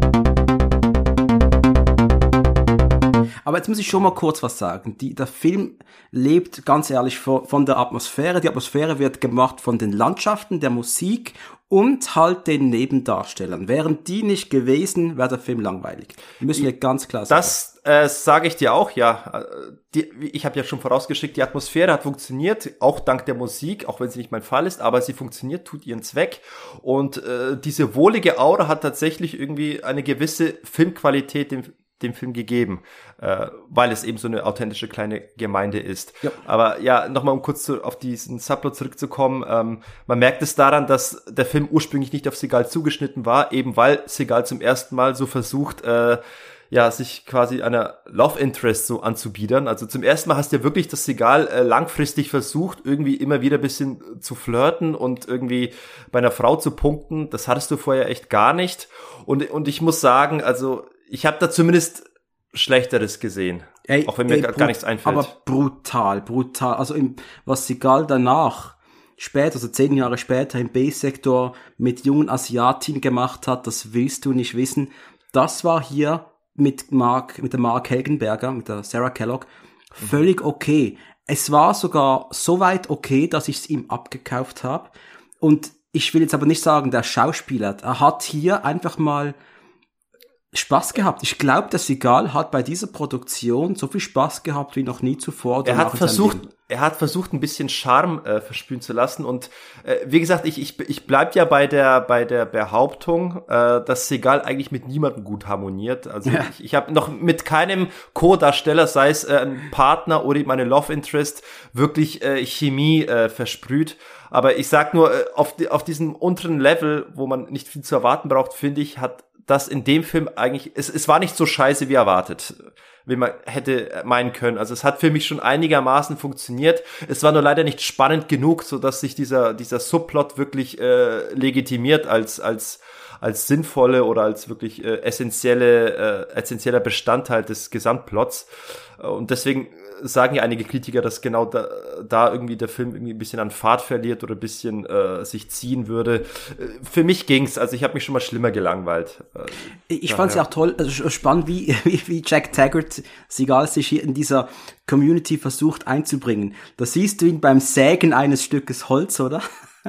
Aber jetzt muss ich schon mal kurz was sagen. Die, der Film lebt ganz ehrlich von, von der Atmosphäre. Die Atmosphäre wird gemacht von den Landschaften, der Musik und halt den Nebendarstellern. Wären die nicht gewesen, wäre der Film langweilig. Müssen wir ganz klar sagen. Das äh, sage ich dir auch, ja. Die, ich habe ja schon vorausgeschickt, die Atmosphäre hat funktioniert, auch dank der Musik, auch wenn sie nicht mein Fall ist, aber sie funktioniert, tut ihren Zweck. Und äh, diese wohlige Aura hat tatsächlich irgendwie eine gewisse Filmqualität dem dem Film gegeben, äh, weil es eben so eine authentische kleine Gemeinde ist. Ja. Aber ja, nochmal um kurz zu, auf diesen Subplot zurückzukommen, ähm, man merkt es daran, dass der Film ursprünglich nicht auf Segal zugeschnitten war, eben weil Segal zum ersten Mal so versucht, äh, ja, sich quasi einer Love Interest so anzubiedern. Also zum ersten Mal hast du ja wirklich, dass Segal äh, langfristig versucht, irgendwie immer wieder ein bisschen zu flirten und irgendwie bei einer Frau zu punkten. Das hattest du vorher echt gar nicht. Und, und ich muss sagen, also ich habe da zumindest Schlechteres gesehen, ey, auch wenn mir ey, gar, brut- gar nichts einfällt. Aber brutal, brutal. Also im, was Segal danach, später, also zehn Jahre später im B-Sektor mit jungen Asiatinnen gemacht hat, das willst du nicht wissen. Das war hier mit Mark, mit der Mark Helgenberger, mit der Sarah Kellogg, völlig okay. Es war sogar so weit okay, dass ich es ihm abgekauft habe. Und ich will jetzt aber nicht sagen, der Schauspieler, er hat hier einfach mal Spaß gehabt. Ich glaube, der Segal hat bei dieser Produktion so viel Spaß gehabt wie noch nie zuvor. Er hat versucht, er hat versucht, ein bisschen Charme äh, versprühen zu lassen. Und äh, wie gesagt, ich ich ich bleib ja bei der bei der Behauptung, äh, dass Seagal eigentlich mit niemandem gut harmoniert. Also ja. ich, ich habe noch mit keinem Co-Darsteller, sei es äh, ein Partner oder meine Love Interest, wirklich äh, Chemie äh, versprüht. Aber ich sag nur, äh, auf die, auf diesem unteren Level, wo man nicht viel zu erwarten braucht, finde ich, hat das in dem Film eigentlich, es, es war nicht so scheiße wie erwartet, wie man hätte meinen können. Also es hat für mich schon einigermaßen funktioniert. Es war nur leider nicht spannend genug, so dass sich dieser dieser Subplot wirklich äh, legitimiert als als als sinnvolle oder als wirklich äh, essentielle äh, essentieller Bestandteil des Gesamtplots. Und deswegen sagen ja einige Kritiker, dass genau da, da irgendwie der Film irgendwie ein bisschen an Fahrt verliert oder ein bisschen äh, sich ziehen würde. Für mich ging's, also ich habe mich schon mal schlimmer gelangweilt. Äh, ich fand's ja auch toll, also spannend, wie, wie, wie Jack Taggart Seagal sich hier in dieser Community versucht einzubringen. Da siehst du ihn beim Sägen eines Stückes Holz, oder?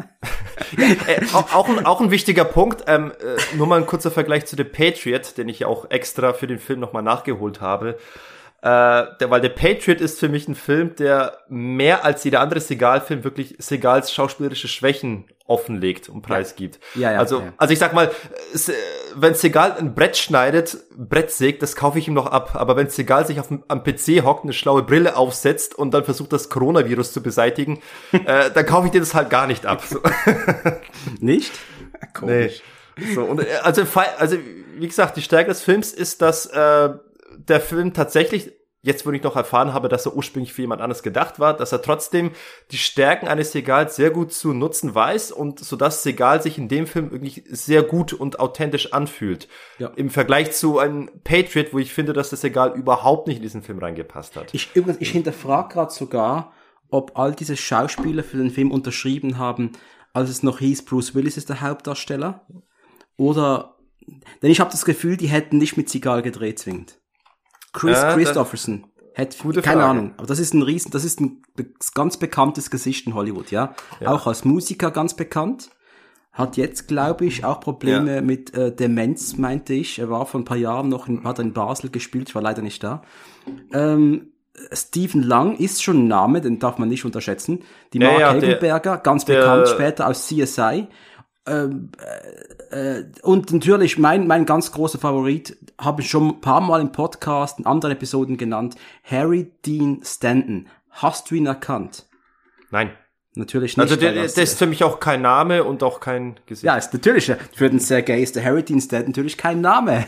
ja, äh, auch, auch, ein, auch ein wichtiger Punkt, ähm, äh, nur mal ein kurzer Vergleich zu The Patriot, den ich ja auch extra für den Film nochmal nachgeholt habe. Äh, der, weil der Patriot ist für mich ein Film, der mehr als jeder andere Seagal-Film wirklich Seagals schauspielerische Schwächen offenlegt und preisgibt. Ja, ja, also, ja. also ich sag mal, wenn Seagal ein Brett schneidet, Brett sägt, das kaufe ich ihm noch ab. Aber wenn Seagal sich auf dem, am P C hockt, eine schlaue Brille aufsetzt und dann versucht, das Coronavirus zu beseitigen, äh, dann kaufe ich dir das halt gar nicht ab. So. Nicht? Komisch. Nee. So, und also, also, wie gesagt, die Stärke des Films ist, dass äh, der Film tatsächlich, jetzt wo ich noch erfahren habe, dass er ursprünglich für jemand anderes gedacht war, dass er trotzdem die Stärken eines Seagals sehr gut zu nutzen weiß und so dass Seagal sich in dem Film wirklich sehr gut und authentisch anfühlt. Ja. Im Vergleich zu einem Patriot, wo ich finde, dass das Seagal überhaupt nicht in diesen Film reingepasst hat. Ich übrigens, ich hinterfrage gerade sogar, ob all diese Schauspieler für den Film unterschrieben haben, als es noch hieß, Bruce Willis ist der Hauptdarsteller. Oder, denn ich habe das Gefühl, die hätten nicht mit Seagal gedreht zwingend. Chris ja, Christopherson hätte, keine Frage. Ahnung, aber das ist ein riesen, das ist ein ganz bekanntes Gesicht in Hollywood, ja. ja. Auch als Musiker ganz bekannt. Hat jetzt, glaube ich, auch Probleme ja. mit äh, Demenz, meinte ich. Er war vor ein paar Jahren noch in, hat er in Basel gespielt, ich war leider nicht da. Ähm, Stephen Lang ist schon ein Name, den darf man nicht unterschätzen. Die Mark ja, ja, Hagelberger, ganz der, bekannt später aus C S I. Ähm, äh, und natürlich mein mein ganz großer Favorit, habe ich schon ein paar Mal im Podcast in anderen Episoden genannt, Harry Dean Stanton. Hast du ihn erkannt? Nein. Natürlich nicht. Also der, der ist für mich auch kein Name und auch kein Gesicht. Ja, ist natürlich, für den Sergei ist der Harry Dean Stanton natürlich kein Name.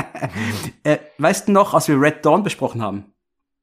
äh, weißt du noch, als wir Red Dawn besprochen haben?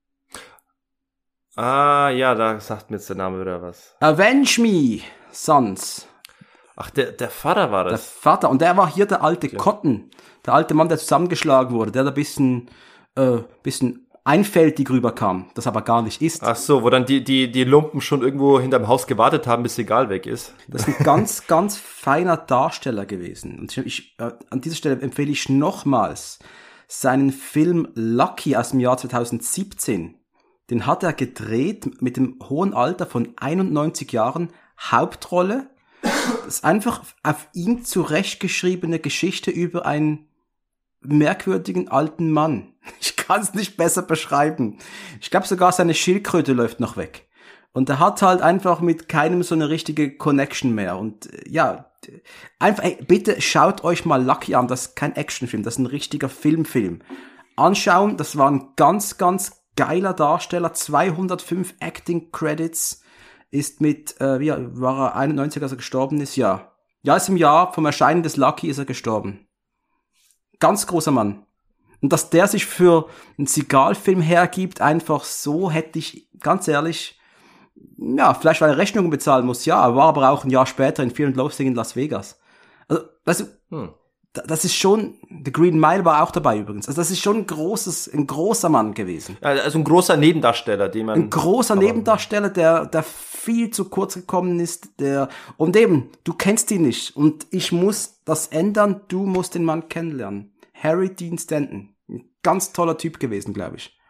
Ah, ja, da sagt mir jetzt der Name wieder was. Avenge Me, Sons. Ach, der, der Vater war das. Der Vater. Und der war hier der alte ja. Cotton. Der alte Mann, der zusammengeschlagen wurde. Der da ein bisschen, äh, bisschen einfältig rüberkam. Das aber gar nicht ist. Ach so, wo dann die, die, die Lumpen schon irgendwo hinterm Haus gewartet haben, bis Seagal weg ist. Das ist ein ganz, ganz feiner Darsteller gewesen. Und ich, ich äh, an dieser Stelle empfehle ich nochmals seinen Film Lucky aus dem Jahr zwanzig siebzehn. Den hat er gedreht mit dem hohen Alter von einundneunzig Jahren. Hauptrolle. Das ist einfach auf ihm zurechtgeschriebene Geschichte über einen merkwürdigen alten Mann. Ich kann es nicht besser beschreiben. Ich glaube sogar seine Schildkröte läuft noch weg. Und er hat halt einfach mit keinem so eine richtige Connection mehr. Und ja, einfach, ey, bitte schaut euch mal Lucky an. Das ist kein Actionfilm, das ist ein richtiger Filmfilm. Anschauen, das war ein ganz, ganz geiler Darsteller. zweihundertfünf Acting Credits. Ist mit, äh, wie war er einundneunzig, als er gestorben ist? Ja. Ja, ist im Jahr vom Erscheinen des Lucky ist er gestorben. Ganz großer Mann. Und dass der sich für einen Seagal-Film hergibt, einfach so, hätte ich, ganz ehrlich, ja, vielleicht weil er Rechnungen bezahlen muss, ja, er war aber auch ein Jahr später in Fear and Loathing in Las Vegas. Also, weißt du, hm. das ist schon, The Green Mile war auch dabei übrigens. Also das ist schon ein großes, ein großer Mann gewesen. Also ein großer Nebendarsteller, den man... Ein großer Nebendarsteller, der, der viel zu kurz gekommen ist, der, und eben, du kennst ihn nicht. Und ich muss das ändern, du musst den Mann kennenlernen. Harry Dean Stanton. Ein ganz toller Typ gewesen, glaube ich.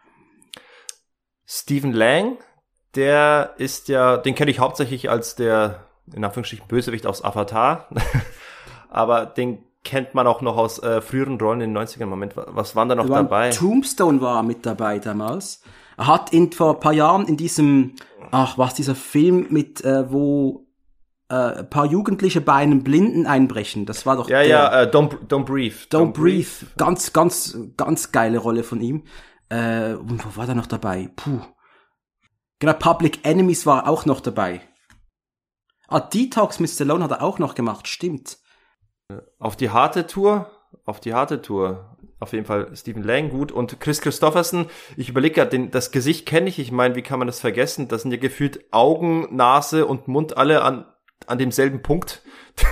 Stephen Lang, der ist ja, den kenne ich hauptsächlich als der, in Anführungsstrichen, Bösewicht aus Avatar. Aber den kennt man auch noch aus äh, früheren Rollen in den neunzigern. Moment, was waren da noch dabei? Tombstone war mit dabei damals. Er hat in, vor ein paar Jahren in diesem, ach was, dieser Film mit, äh, wo äh, ein paar Jugendliche bei einem Blinden einbrechen. Das war doch Ja, der, ja, uh, don't, don't Breathe. Don't, don't breathe. breathe. Ganz, ganz, ganz geile Rolle von ihm. Äh, und wo war der noch dabei? Puh. Genau, Public Enemies war auch noch dabei. Ah, Detox mit Stallone hat er auch noch gemacht, stimmt. Auf die harte Tour, auf die harte Tour. Auf jeden Fall Stephen Lang gut. Und Chris Christopherson, ich überlege gerade, das Gesicht kenne ich. Ich meine, wie kann man das vergessen? Das sind ja gefühlt Augen, Nase und Mund alle an, an demselben Punkt.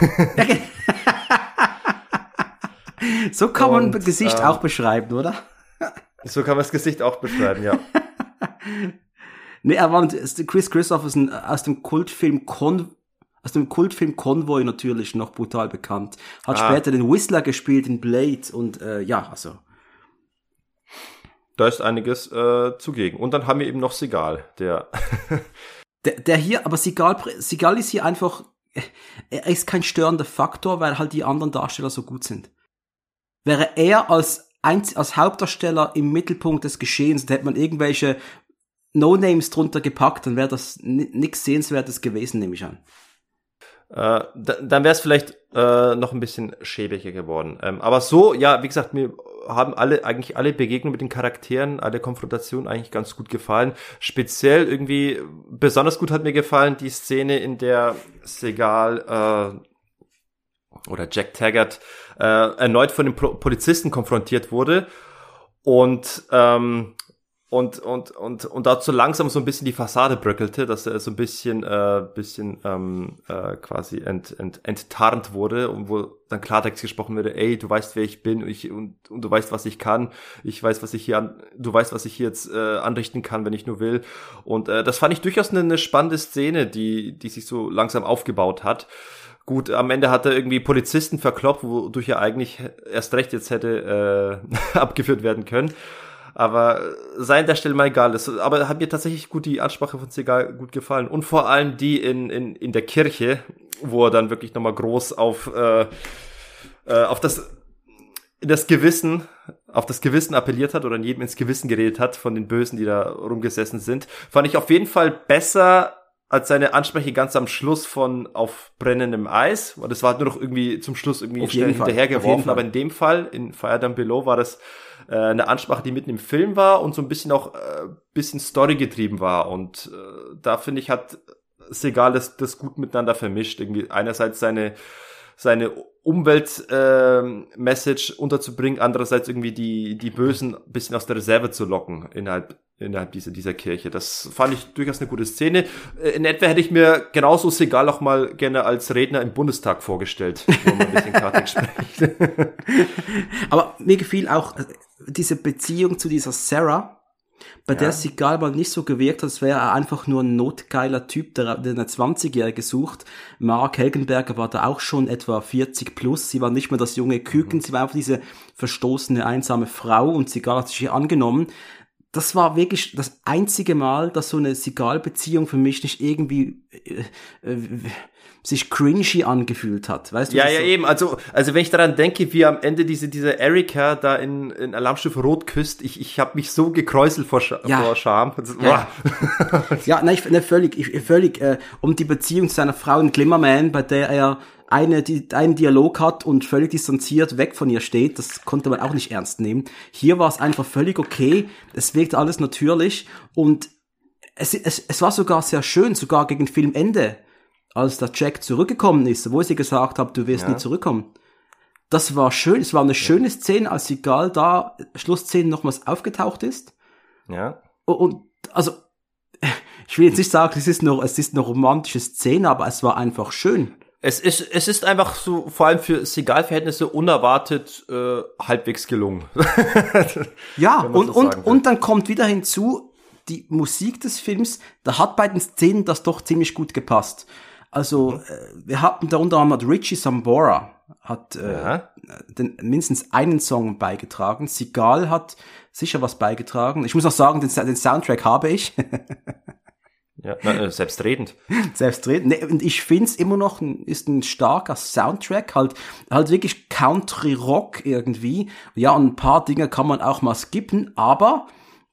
So kann man und, Gesicht ähm, auch beschreiben, oder? So kann man das Gesicht auch beschreiben, ja. Nee, er war Chris Christopherson aus dem Kultfilm Con aus dem Kultfilm Convoy natürlich noch brutal bekannt. Hat ah. später den Whistler gespielt in Blade und äh, ja, also. Da ist einiges äh, zugegen. Und dann haben wir eben noch Seagal, der der, der hier, aber Seagal, Seagal ist hier einfach, er ist kein störender Faktor, weil halt die anderen Darsteller so gut sind. Wäre er als, Einz- als Hauptdarsteller im Mittelpunkt des Geschehens, dann hätte man irgendwelche No-Names drunter gepackt, dann wäre das n- nichts Sehenswertes gewesen, nehme ich an. Äh, d- dann wäre es vielleicht äh, noch ein bisschen schäbiger geworden. Ähm, aber so, ja, wie gesagt, mir haben alle eigentlich alle Begegnungen mit den Charakteren, alle Konfrontationen eigentlich ganz gut gefallen. Speziell irgendwie, besonders gut hat mir gefallen die Szene, in der Seagal äh, oder Jack Taggart äh, erneut von den Pro- Polizisten konfrontiert wurde und ähm, Und, und, und, und dazu langsam so ein bisschen die Fassade bröckelte, dass er so ein bisschen, äh, bisschen, ähm, äh, quasi ent, ent, enttarnt wurde und wo dann Klartext gesprochen wurde, ey, du weißt, wer ich bin und ich, und, und du weißt, was ich kann. Ich weiß, was ich hier an, du weißt, was ich hier jetzt, äh, anrichten kann, wenn ich nur will. Und, äh, das fand ich durchaus eine, eine spannende Szene, die, die sich so langsam aufgebaut hat. Gut, am Ende hat er irgendwie Polizisten verkloppt, wodurch er eigentlich erst recht jetzt hätte, äh, abgeführt werden können. Aber sei an der Stelle mal egal. Das, aber hat mir tatsächlich gut die Ansprache von Seagal gut gefallen. Und vor allem die in, in, in der Kirche, wo er dann wirklich nochmal groß auf, äh, äh, auf das, das Gewissen, auf das Gewissen appelliert hat oder in jedem ins Gewissen geredet hat von den Bösen, die da rumgesessen sind. Fand ich auf jeden Fall besser als seine Ansprache ganz am Schluss von auf brennendem Eis. Und das war halt nur noch irgendwie zum Schluss irgendwie schnell hinterhergeworfen. Aber in dem Fall, in Fire Down Below, war das eine Ansprache, die mitten im Film war und so ein bisschen auch äh, bisschen Story getrieben war. Und äh, da finde ich, hat Seagal das, das gut miteinander vermischt. Irgendwie einerseits seine seine Umwelt-Message äh, unterzubringen, andererseits irgendwie die die Bösen ein bisschen aus der Reserve zu locken innerhalb innerhalb dieser dieser Kirche. Das fand ich durchaus eine gute Szene. In etwa hätte ich mir genauso Seagal auch mal gerne als Redner im Bundestag vorgestellt, wo man ein bisschen Klartext spricht. Aber mir gefiel auch diese Beziehung zu dieser Sarah, bei ja. der Seagal mal nicht so gewirkt hat, als wäre er einfach nur ein notgeiler Typ, der, der eine zwanzigjährige sucht. Mark Helgenberger war da auch schon etwa vierzig plus, sie war nicht mehr das junge Küken, mhm. sie war einfach diese verstoßene, einsame Frau und Seagal hat sich ihr angenommen. Das war wirklich das einzige Mal, dass so eine Seagal-Beziehung für mich nicht irgendwie äh, äh, sich cringy angefühlt hat, weißt du? Ja, ja, so? eben. Also, also wenn ich daran denke, wie am Ende diese diese Erika da in, in Alarmstufe Rot küsst, ich ich habe mich so gekräuselt vor, Sch- ja. vor Scham. Ja, ja nein, ich, ne, völlig, ich, völlig äh, um die Beziehung zu seiner Frau in Glimmerman, bei der er eine die einen Dialog hat und völlig distanziert weg von ihr steht, das konnte man auch nicht ernst nehmen. Hier war es einfach völlig okay, es wirkte alles natürlich und es es es war sogar sehr schön, sogar gegen Filmende, als der Jack zurückgekommen ist, wo sie gesagt hat, du wirst ja. nie zurückkommen. Das war schön, es war eine schöne Szene, als Seagal da, Schlussszene nochmals aufgetaucht ist. Ja. Und, und, also, ich will jetzt nicht sagen, es ist noch, es ist eine romantische Szene, aber es war einfach schön. Es ist, es ist einfach so, vor allem für Seagal-Verhältnisse unerwartet, äh, halbwegs gelungen. Ja, und, so und, und dann kommt wieder hinzu, die Musik des Films, da hat bei den Szenen das doch ziemlich gut gepasst. Also, mhm. äh, wir hatten da unter anderem Richie Sambora, hat äh, ja. den, mindestens einen Song beigetragen. Seagal hat sicher was beigetragen. Ich muss auch sagen, den, den Soundtrack habe ich. Ja, na, selbstredend. Selbstredend. Nee, und ich find's immer noch, ein, ist ein starker Soundtrack, halt, halt wirklich Country Rock irgendwie. Ja, und ein paar Dinge kann man auch mal skippen, aber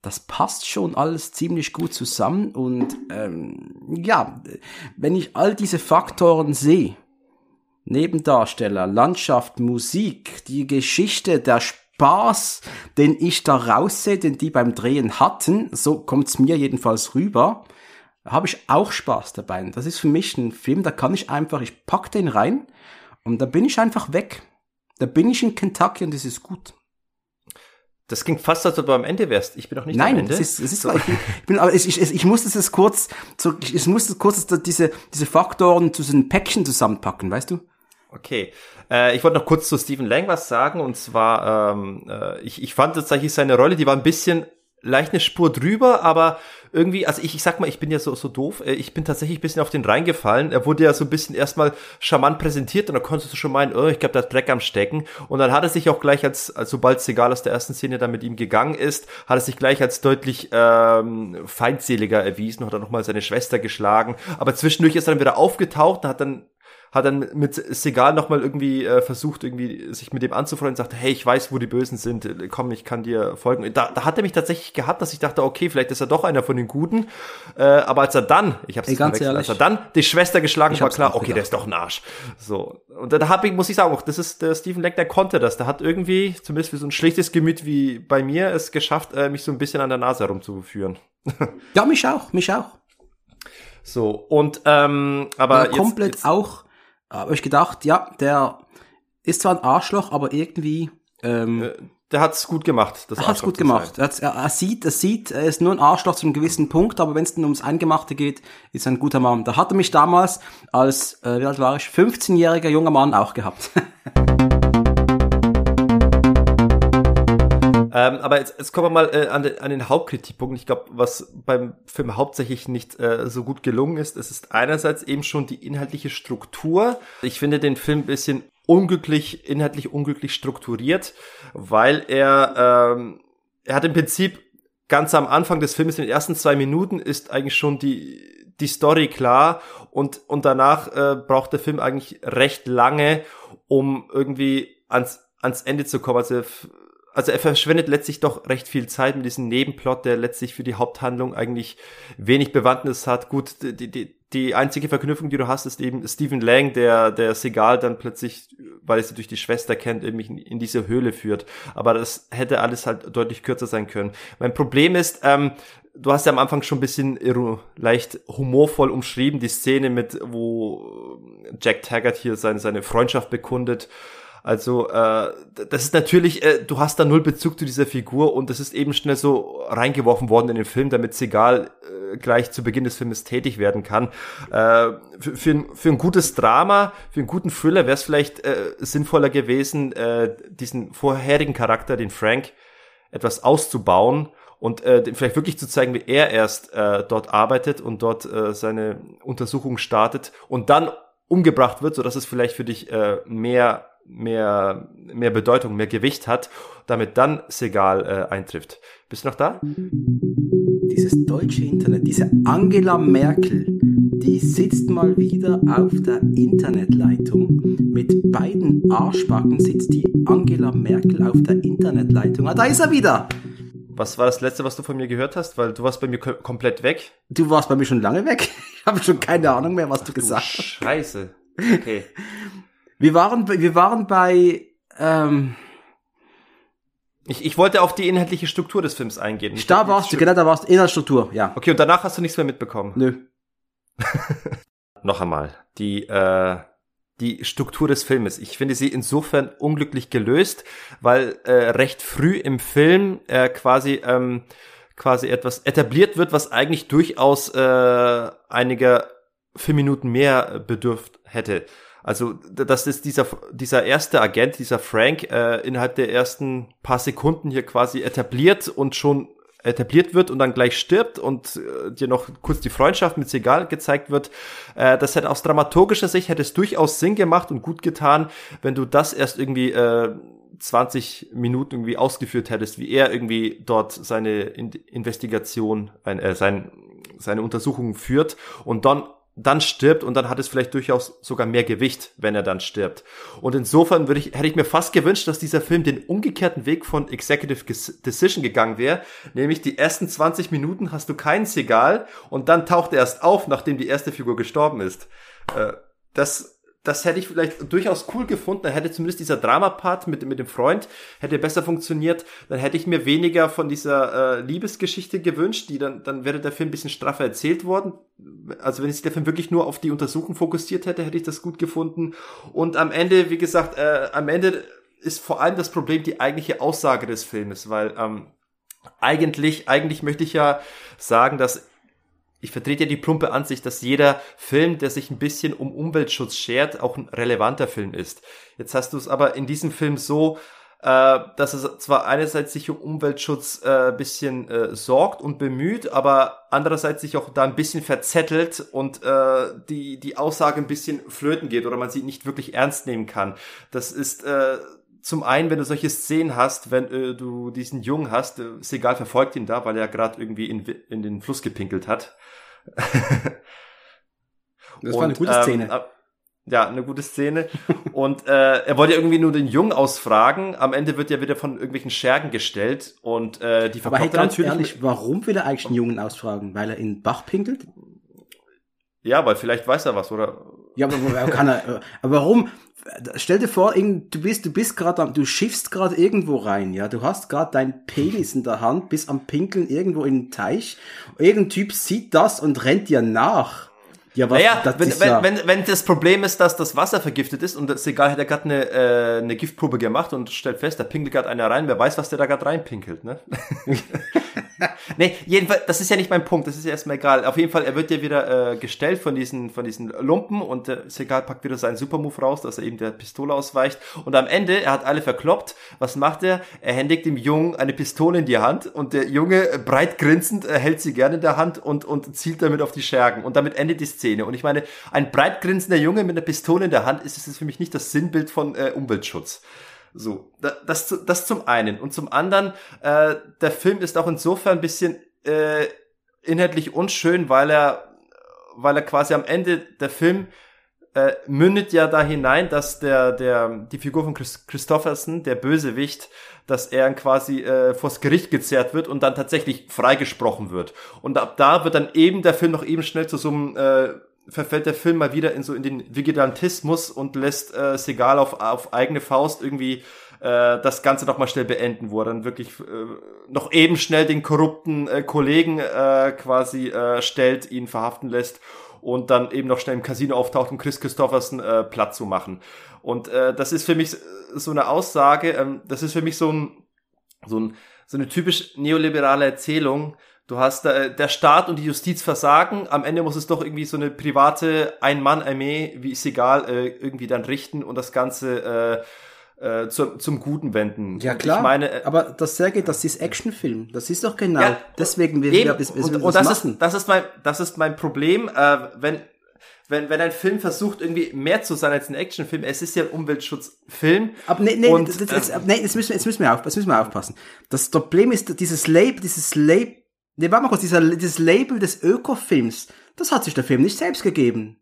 das passt schon alles ziemlich gut zusammen und ähm, ja, wenn ich all diese Faktoren sehe, Nebendarsteller, Landschaft, Musik, die Geschichte, der Spaß, den ich da raussehe, den die beim Drehen hatten, so kommt's mir jedenfalls rüber, habe ich auch Spaß dabei. Das ist für mich ein Film, da kann ich einfach, ich pack den rein und da bin ich einfach weg. Da bin ich in Kentucky und das ist gut. Das klingt fast, als ob du am Ende wärst. Ich bin noch nicht Nein, am Ende. Nein, es ist, es ist, so. ich, ich bin, aber ich, ich, ich muss das kurz, so, ich, ich muss das kurz diese, diese Faktoren zu so einem Päckchen zusammenpacken, weißt du? Okay, äh, ich wollte noch kurz zu Stephen Lang was sagen, und zwar, ähm, äh, ich, ich fand tatsächlich seine Rolle, die war ein bisschen leicht eine Spur drüber, aber irgendwie, also ich, ich sag mal, ich bin ja so so doof, ich bin tatsächlich ein bisschen auf den reingefallen. Er wurde ja so ein bisschen erstmal charmant präsentiert und da konntest du schon meinen, oh, ich glaube, da hat Dreck am Stecken. Und dann hat er sich auch gleich als, als sobald Seagal aus der ersten Szene da mit ihm gegangen ist, hat er sich gleich als deutlich ähm, feindseliger erwiesen, hat er nochmal seine Schwester geschlagen. Aber zwischendurch ist er dann wieder aufgetaucht und hat dann hat dann mit Seagal nochmal irgendwie äh, versucht, irgendwie sich mit dem anzufreunden, sagte, hey, ich weiß, wo die Bösen sind, komm, ich kann dir folgen. Da, da hat er mich tatsächlich gehabt, dass ich dachte, okay, vielleicht ist er doch einer von den Guten. Äh, aber als er dann, ich hab's Ey, ganz verwechselt, ehrlich, als er dann die Schwester geschlagen, war klar, okay, gedacht. der ist doch ein Arsch. So. Und da hab ich, muss ich sagen, auch das ist der Stephen Lang, der konnte das. Der hat irgendwie, zumindest für so ein schlichtes Gemüt wie bei mir, es geschafft, äh, mich so ein bisschen an der Nase herumzuführen. Ja, mich auch, mich auch. So, und ähm, aber ja, jetzt, komplett jetzt auch habe ich gedacht, ja, der ist zwar ein Arschloch, aber irgendwie ähm, der hat's gut gemacht. Das er hat's gut gemacht. Er, er, er sieht, er sieht, er ist nur ein Arschloch zu einem gewissen Punkt, aber wenn es dann ums Eingemachte geht, ist er ein guter Mann. Da hat er mich damals als, äh, wie alt war ich, fünfzehnjähriger junger Mann auch gehabt. Ähm, aber jetzt, jetzt kommen wir mal äh, an, den, an den Hauptkritikpunkt. Ich glaube, was beim Film hauptsächlich nicht äh, so gut gelungen ist, es ist einerseits eben schon die inhaltliche Struktur. Ich finde den Film ein bisschen unglücklich, inhaltlich unglücklich strukturiert, weil er, ähm, er hat im Prinzip ganz am Anfang des Films, in den ersten zwei Minuten, ist eigentlich schon die die Story klar und und danach äh, braucht der Film eigentlich recht lange, um irgendwie ans ans Ende zu kommen. Also Also er verschwendet letztlich doch recht viel Zeit mit diesem Nebenplot, der letztlich für die Haupthandlung eigentlich wenig Bewandtnis hat. Gut, die, die, die einzige Verknüpfung, die du hast, ist eben Stephen Lang, der, der Seagal dann plötzlich, weil er sie durch die Schwester kennt, irgendwie in, in diese Höhle führt. Aber das hätte alles halt deutlich kürzer sein können. Mein Problem ist, ähm, du hast ja am Anfang schon ein bisschen leicht humorvoll umschrieben, die Szene mit, wo Jack Taggart hier seine, seine Freundschaft bekundet. Also äh, das ist natürlich, äh, du hast da null Bezug zu dieser Figur und das ist eben schnell so reingeworfen worden in den Film, damit Seagal äh, gleich zu Beginn des Filmes tätig werden kann. Äh, für, für, ein, für ein gutes Drama, für einen guten Thriller wäre es vielleicht äh, sinnvoller gewesen, äh, diesen vorherigen Charakter, den Frank, etwas auszubauen und äh, vielleicht wirklich zu zeigen, wie er erst äh, dort arbeitet und dort äh, seine Untersuchung startet und dann umgebracht wird, sodass es vielleicht für dich äh, mehr mehr mehr Bedeutung, mehr Gewicht hat, damit dann Seagal äh, eintrifft. Bist du noch da? Dieses deutsche Internet, diese Angela Merkel, die sitzt mal wieder auf der Internetleitung. Mit beiden Arschbacken sitzt die Angela Merkel auf der Internetleitung. Ah, da ist er wieder! Was war das Letzte, was du von mir gehört hast? Weil du warst bei mir k- komplett weg. Du warst bei mir schon lange weg. Ich habe schon keine Ahnung mehr, was du Ach, gesagt du hast. Scheiße. Okay. Wir waren, wir waren bei, ähm, ich, ich wollte auf die inhaltliche Struktur des Films eingehen. Da warst du, genau, da warst du, Inhaltsstruktur, ja. Okay, und danach hast du nichts mehr mitbekommen? Nö. Noch einmal, die, äh, die Struktur des Filmes. Ich finde sie insofern unglücklich gelöst, weil äh, recht früh im Film äh, quasi, ähm, quasi etwas etabliert wird, was eigentlich durchaus äh, einiger vier Minuten mehr bedürft hätte. Also, das ist dieser, dieser erste Agent, dieser Frank, äh, innerhalb der ersten paar Sekunden hier quasi etabliert und schon etabliert wird und dann gleich stirbt und äh, dir noch kurz die Freundschaft mit Seagal gezeigt wird. Äh, das hätte aus dramaturgischer Sicht hätte es durchaus Sinn gemacht und gut getan, wenn du das erst irgendwie äh, zwanzig Minuten irgendwie ausgeführt hättest, wie er irgendwie dort seine In- Investigation, äh, sein, seine Untersuchungen führt und dann dann stirbt und dann hat es vielleicht durchaus sogar mehr Gewicht, wenn er dann stirbt. Und insofern würde ich, hätte ich mir fast gewünscht, dass dieser Film den umgekehrten Weg von Executive Decision gegangen wäre, nämlich die ersten zwanzig Minuten hast du keinen Seagal und dann taucht er erst auf, nachdem die erste Figur gestorben ist. Äh, das Das hätte ich vielleicht durchaus cool gefunden. Dann hätte zumindest dieser Drama-Part mit, mit dem Freund hätte besser funktioniert. Dann hätte ich mir weniger von dieser äh, Liebesgeschichte gewünscht, die dann, dann wäre der Film ein bisschen straffer erzählt worden. Also wenn sich der Film wirklich nur auf die Untersuchung fokussiert hätte, hätte ich das gut gefunden. Und am Ende, wie gesagt, äh, am Ende ist vor allem das Problem die eigentliche Aussage des Filmes, weil ähm, eigentlich, eigentlich möchte ich ja sagen, dass ich vertrete ja die plumpe Ansicht, dass jeder Film, der sich ein bisschen um Umweltschutz schert, auch ein relevanter Film ist. Jetzt hast du es aber in diesem Film so, äh, dass es zwar einerseits sich um Umweltschutz äh, ein bisschen äh, sorgt und bemüht, aber andererseits sich auch da ein bisschen verzettelt und äh, die die Aussage ein bisschen flöten geht oder man sie nicht wirklich ernst nehmen kann. Das ist äh, zum einen, wenn du solche Szenen hast, wenn äh, du diesen Jungen hast, äh, Seagal verfolgt ihn da, weil er gerade irgendwie in, in den Fluss gepinkelt hat. Das war eine gute Szene. Ähm, ja, eine gute Szene. Und äh, er wollte ja irgendwie nur den Jungen ausfragen. Am Ende wird er wieder von irgendwelchen Schergen gestellt und äh, die Aber hey, ganz ehrlich, warum will er eigentlich einen Jungen ausfragen? Weil er in den Bach pinkelt? Ja, weil vielleicht weiß er was, oder? Ja, aber kann er, aber warum? Stell dir vor, du bist, du bist gerade, du schiffst gerade irgendwo rein, ja, du hast gerade deinen Penis in der Hand, bist am Pinkeln irgendwo in den Teich, irgendein Typ sieht das und rennt dir nach. Ja, was, naja, das wenn, ist wenn, ja wenn, wenn das Problem ist, dass das Wasser vergiftet ist und Seagal hat ja gerade eine, äh, eine Giftprobe gemacht und stellt fest, da pinkelt gerade einer rein, wer weiß, was der da gerade reinpinkelt, ne? Nee, jedenfalls, das ist ja nicht mein Punkt, das ist ja erstmal egal. Auf jeden Fall, er wird ja wieder äh, gestellt von diesen von diesen Lumpen und äh, Seagal packt wieder seinen Supermove raus, dass er eben der Pistole ausweicht und am Ende, er hat alle verkloppt, was macht er? Er händigt dem Jungen eine Pistole in die Hand und der Junge, äh, breit grinsend, äh, hält sie gerne in der Hand und und zielt damit auf die Schergen und damit endet die Szene. Und ich meine, ein breit grinsender Junge mit einer Pistole in der Hand ist es für mich nicht das Sinnbild von äh, Umweltschutz. So, das, das zum einen. Und zum anderen, äh, der Film ist auch insofern ein bisschen äh, inhaltlich unschön, weil er, weil er quasi am Ende der Film äh, mündet ja da hinein, dass der, der, die Figur von Chris, Christopherson, der Bösewicht, dass er quasi äh, vors Gericht gezerrt wird und dann tatsächlich freigesprochen wird. Und ab da wird dann eben der Film noch eben schnell zu so einem äh, verfällt der Film mal wieder in so in den Vigilantismus und lässt äh, Seagal auf auf eigene Faust irgendwie äh, das Ganze noch mal schnell beenden, wo er dann wirklich äh, noch eben schnell den korrupten äh, Kollegen äh, quasi äh, stellt, ihn verhaften lässt und dann eben noch schnell im Casino auftaucht, um Chris Christopherson äh, platt zu machen. Und äh, das ist für mich so eine Aussage, ähm, das ist für mich so ein so ein so eine typisch neoliberale Erzählung. Du hast äh, der Staat und die Justiz versagen. Am Ende muss es doch irgendwie so eine private Ein-Mann-Armee, wie ist egal, äh, irgendwie dann richten und das Ganze äh, äh, zu, zum Guten wenden. Ja klar, ich meine, äh, aber das Sergei, das ist Actionfilm. Das ist doch genau. Ja, deswegen wir eben, wir bis, bis und, wir und das das machen. ist das ist mein das ist mein Problem, äh, wenn wenn wenn ein Film versucht irgendwie mehr zu sein als ein Actionfilm. Es ist ja ein Umweltschutzfilm. Aber nee, nee, und, das, das, das, nee, jetzt müssen wir jetzt müssen wir auf, das müssen wir aufpassen. Das Problem ist dieses Label, dieses Label. Nee, warte mal kurz, dieser, dieses Label des Ökofilms, das hat sich der Film nicht selbst gegeben.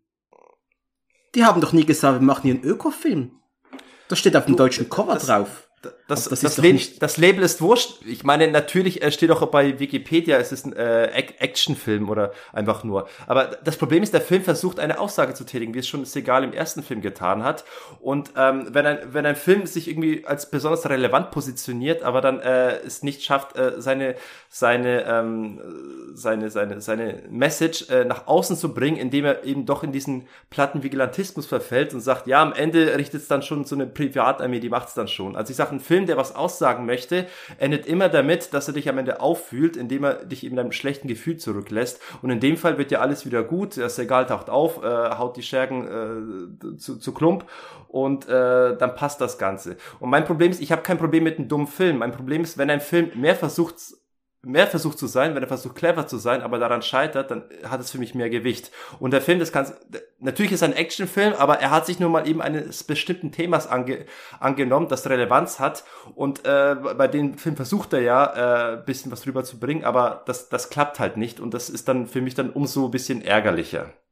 Die haben doch nie gesagt, wir machen hier einen Ökofilm. Das steht auf dem du, deutschen Cover das, drauf. Das, das, das, ist Lab, nicht das Label ist wurscht. Ich meine, natürlich steht auch bei Wikipedia, es ist ein äh, Actionfilm oder einfach nur. Aber das Problem ist, der Film versucht, eine Aussage zu tätigen, wie es schon Seagal im ersten Film getan hat. Und ähm, wenn ein wenn ein Film sich irgendwie als besonders relevant positioniert, aber dann äh, es nicht schafft, äh, seine seine ähm, seine seine seine Message äh, nach außen zu bringen, indem er eben doch in diesen platten Vigilantismus verfällt und sagt, ja, am Ende richtet es dann schon so eine Privatarmee, die macht es dann schon. Also ich sage, ein Film, der was aussagen möchte, endet immer damit, dass er dich am Ende auffühlt, indem er dich eben mit einem schlechten Gefühl zurücklässt. Und in dem Fall wird ja alles wieder gut. Der Seagal taucht auf, äh, haut die Schergen äh, zu, zu Klump und äh, dann passt das Ganze. Und mein Problem ist, ich habe kein Problem mit einem dummen Film. Mein Problem ist, wenn ein Film mehr versucht, mehr versucht zu sein, wenn er versucht clever zu sein, aber daran scheitert, dann hat es für mich mehr Gewicht. Und der Film, das kann, natürlich ist ein Actionfilm, aber er hat sich nun mal eben eines bestimmten Themas ange, angenommen, das Relevanz hat. Und äh, bei dem Film versucht er ja, äh, bisschen was drüber zu bringen, aber das, das klappt halt nicht. Und das ist dann für mich dann umso ein bisschen ärgerlicher.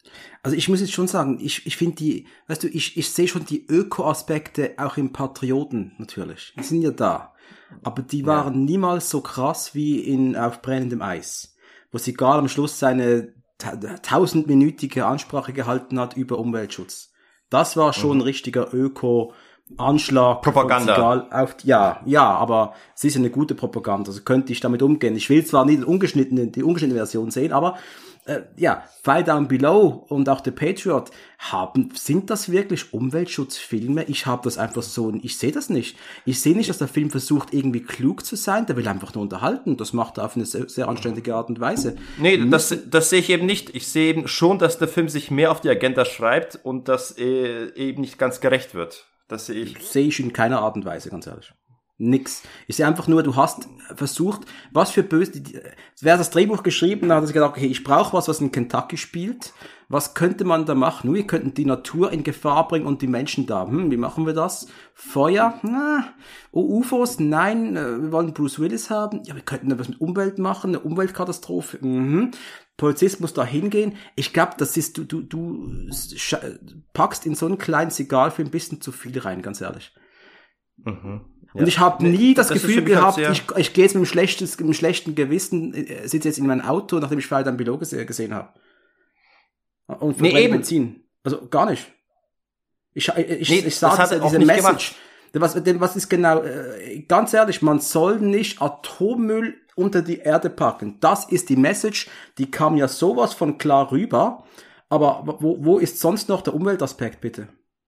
Also ich muss jetzt schon sagen, ich, ich finde die, weißt du, ich, ich sehe schon die Öko-Aspekte auch im Patrioten natürlich. Die sind ja da. Aber die waren ja. niemals so krass wie in Auf brennendem Eis. Wo Seagal am Schluss seine tausendminütige Ansprache gehalten hat über Umweltschutz. Das war schon mhm. ein richtiger Öko-Anschlag. Propaganda. Seagal auf, ja, ja, aber es ist eine gute Propaganda. Also könnte ich damit umgehen. Ich will zwar nie die ungeschnittene, die ungeschnittene Version sehen, aber Äh, ja, Fire Down Below und auch The Patriot haben, sind das wirklich Umweltschutzfilme? Ich habe das einfach so, ich sehe das nicht. Ich sehe nicht, dass der Film versucht, irgendwie klug zu sein, der will einfach nur unterhalten. Das macht er auf eine sehr, sehr anständige Art und Weise. Nee, das, das sehe ich eben nicht. Ich sehe eben schon, dass der Film sich mehr auf die Agenda schreibt und dass äh, eben nicht ganz gerecht wird. Das sehe ich. Sehe ich in keiner Art und Weise, ganz ehrlich. Nix. Ich sehe einfach nur, du hast versucht, was für böse, wer das Drehbuch geschrieben, da hat er sich gedacht, okay, ich brauche was, was in Kentucky spielt. Was könnte man da machen? Nur, wir könnten die Natur in Gefahr bringen und die Menschen da. Hm, wie machen wir das? Feuer? Na, oh, U F Os? Nein, wir wollen Bruce Willis haben. Ja, wir könnten etwas mit Umwelt machen, eine Umweltkatastrophe. Mhm. Polizist muss da hingehen. Ich glaube, das ist, du, du, du packst in so einen kleinen Seagal-Film ein bisschen zu viel rein, ganz ehrlich. Mhm. Und ja. ich habe nie das, das Gefühl gehabt, ich, ich gehe jetzt mit einem, schlechtes, mit einem schlechten Gewissen, äh, sitze jetzt in meinem Auto, nachdem ich Fire Down Below gese- gesehen habe. Und für nee, Benzin. Also gar nicht. Ich, ich, nee, ich sage diese, diese Message. Was, was ist genau, äh, ganz ehrlich, man soll nicht Atommüll unter die Erde packen. Das ist die Message, die kam ja sowas von klar rüber. Aber wo, wo ist sonst noch der Umweltaspekt, bitte?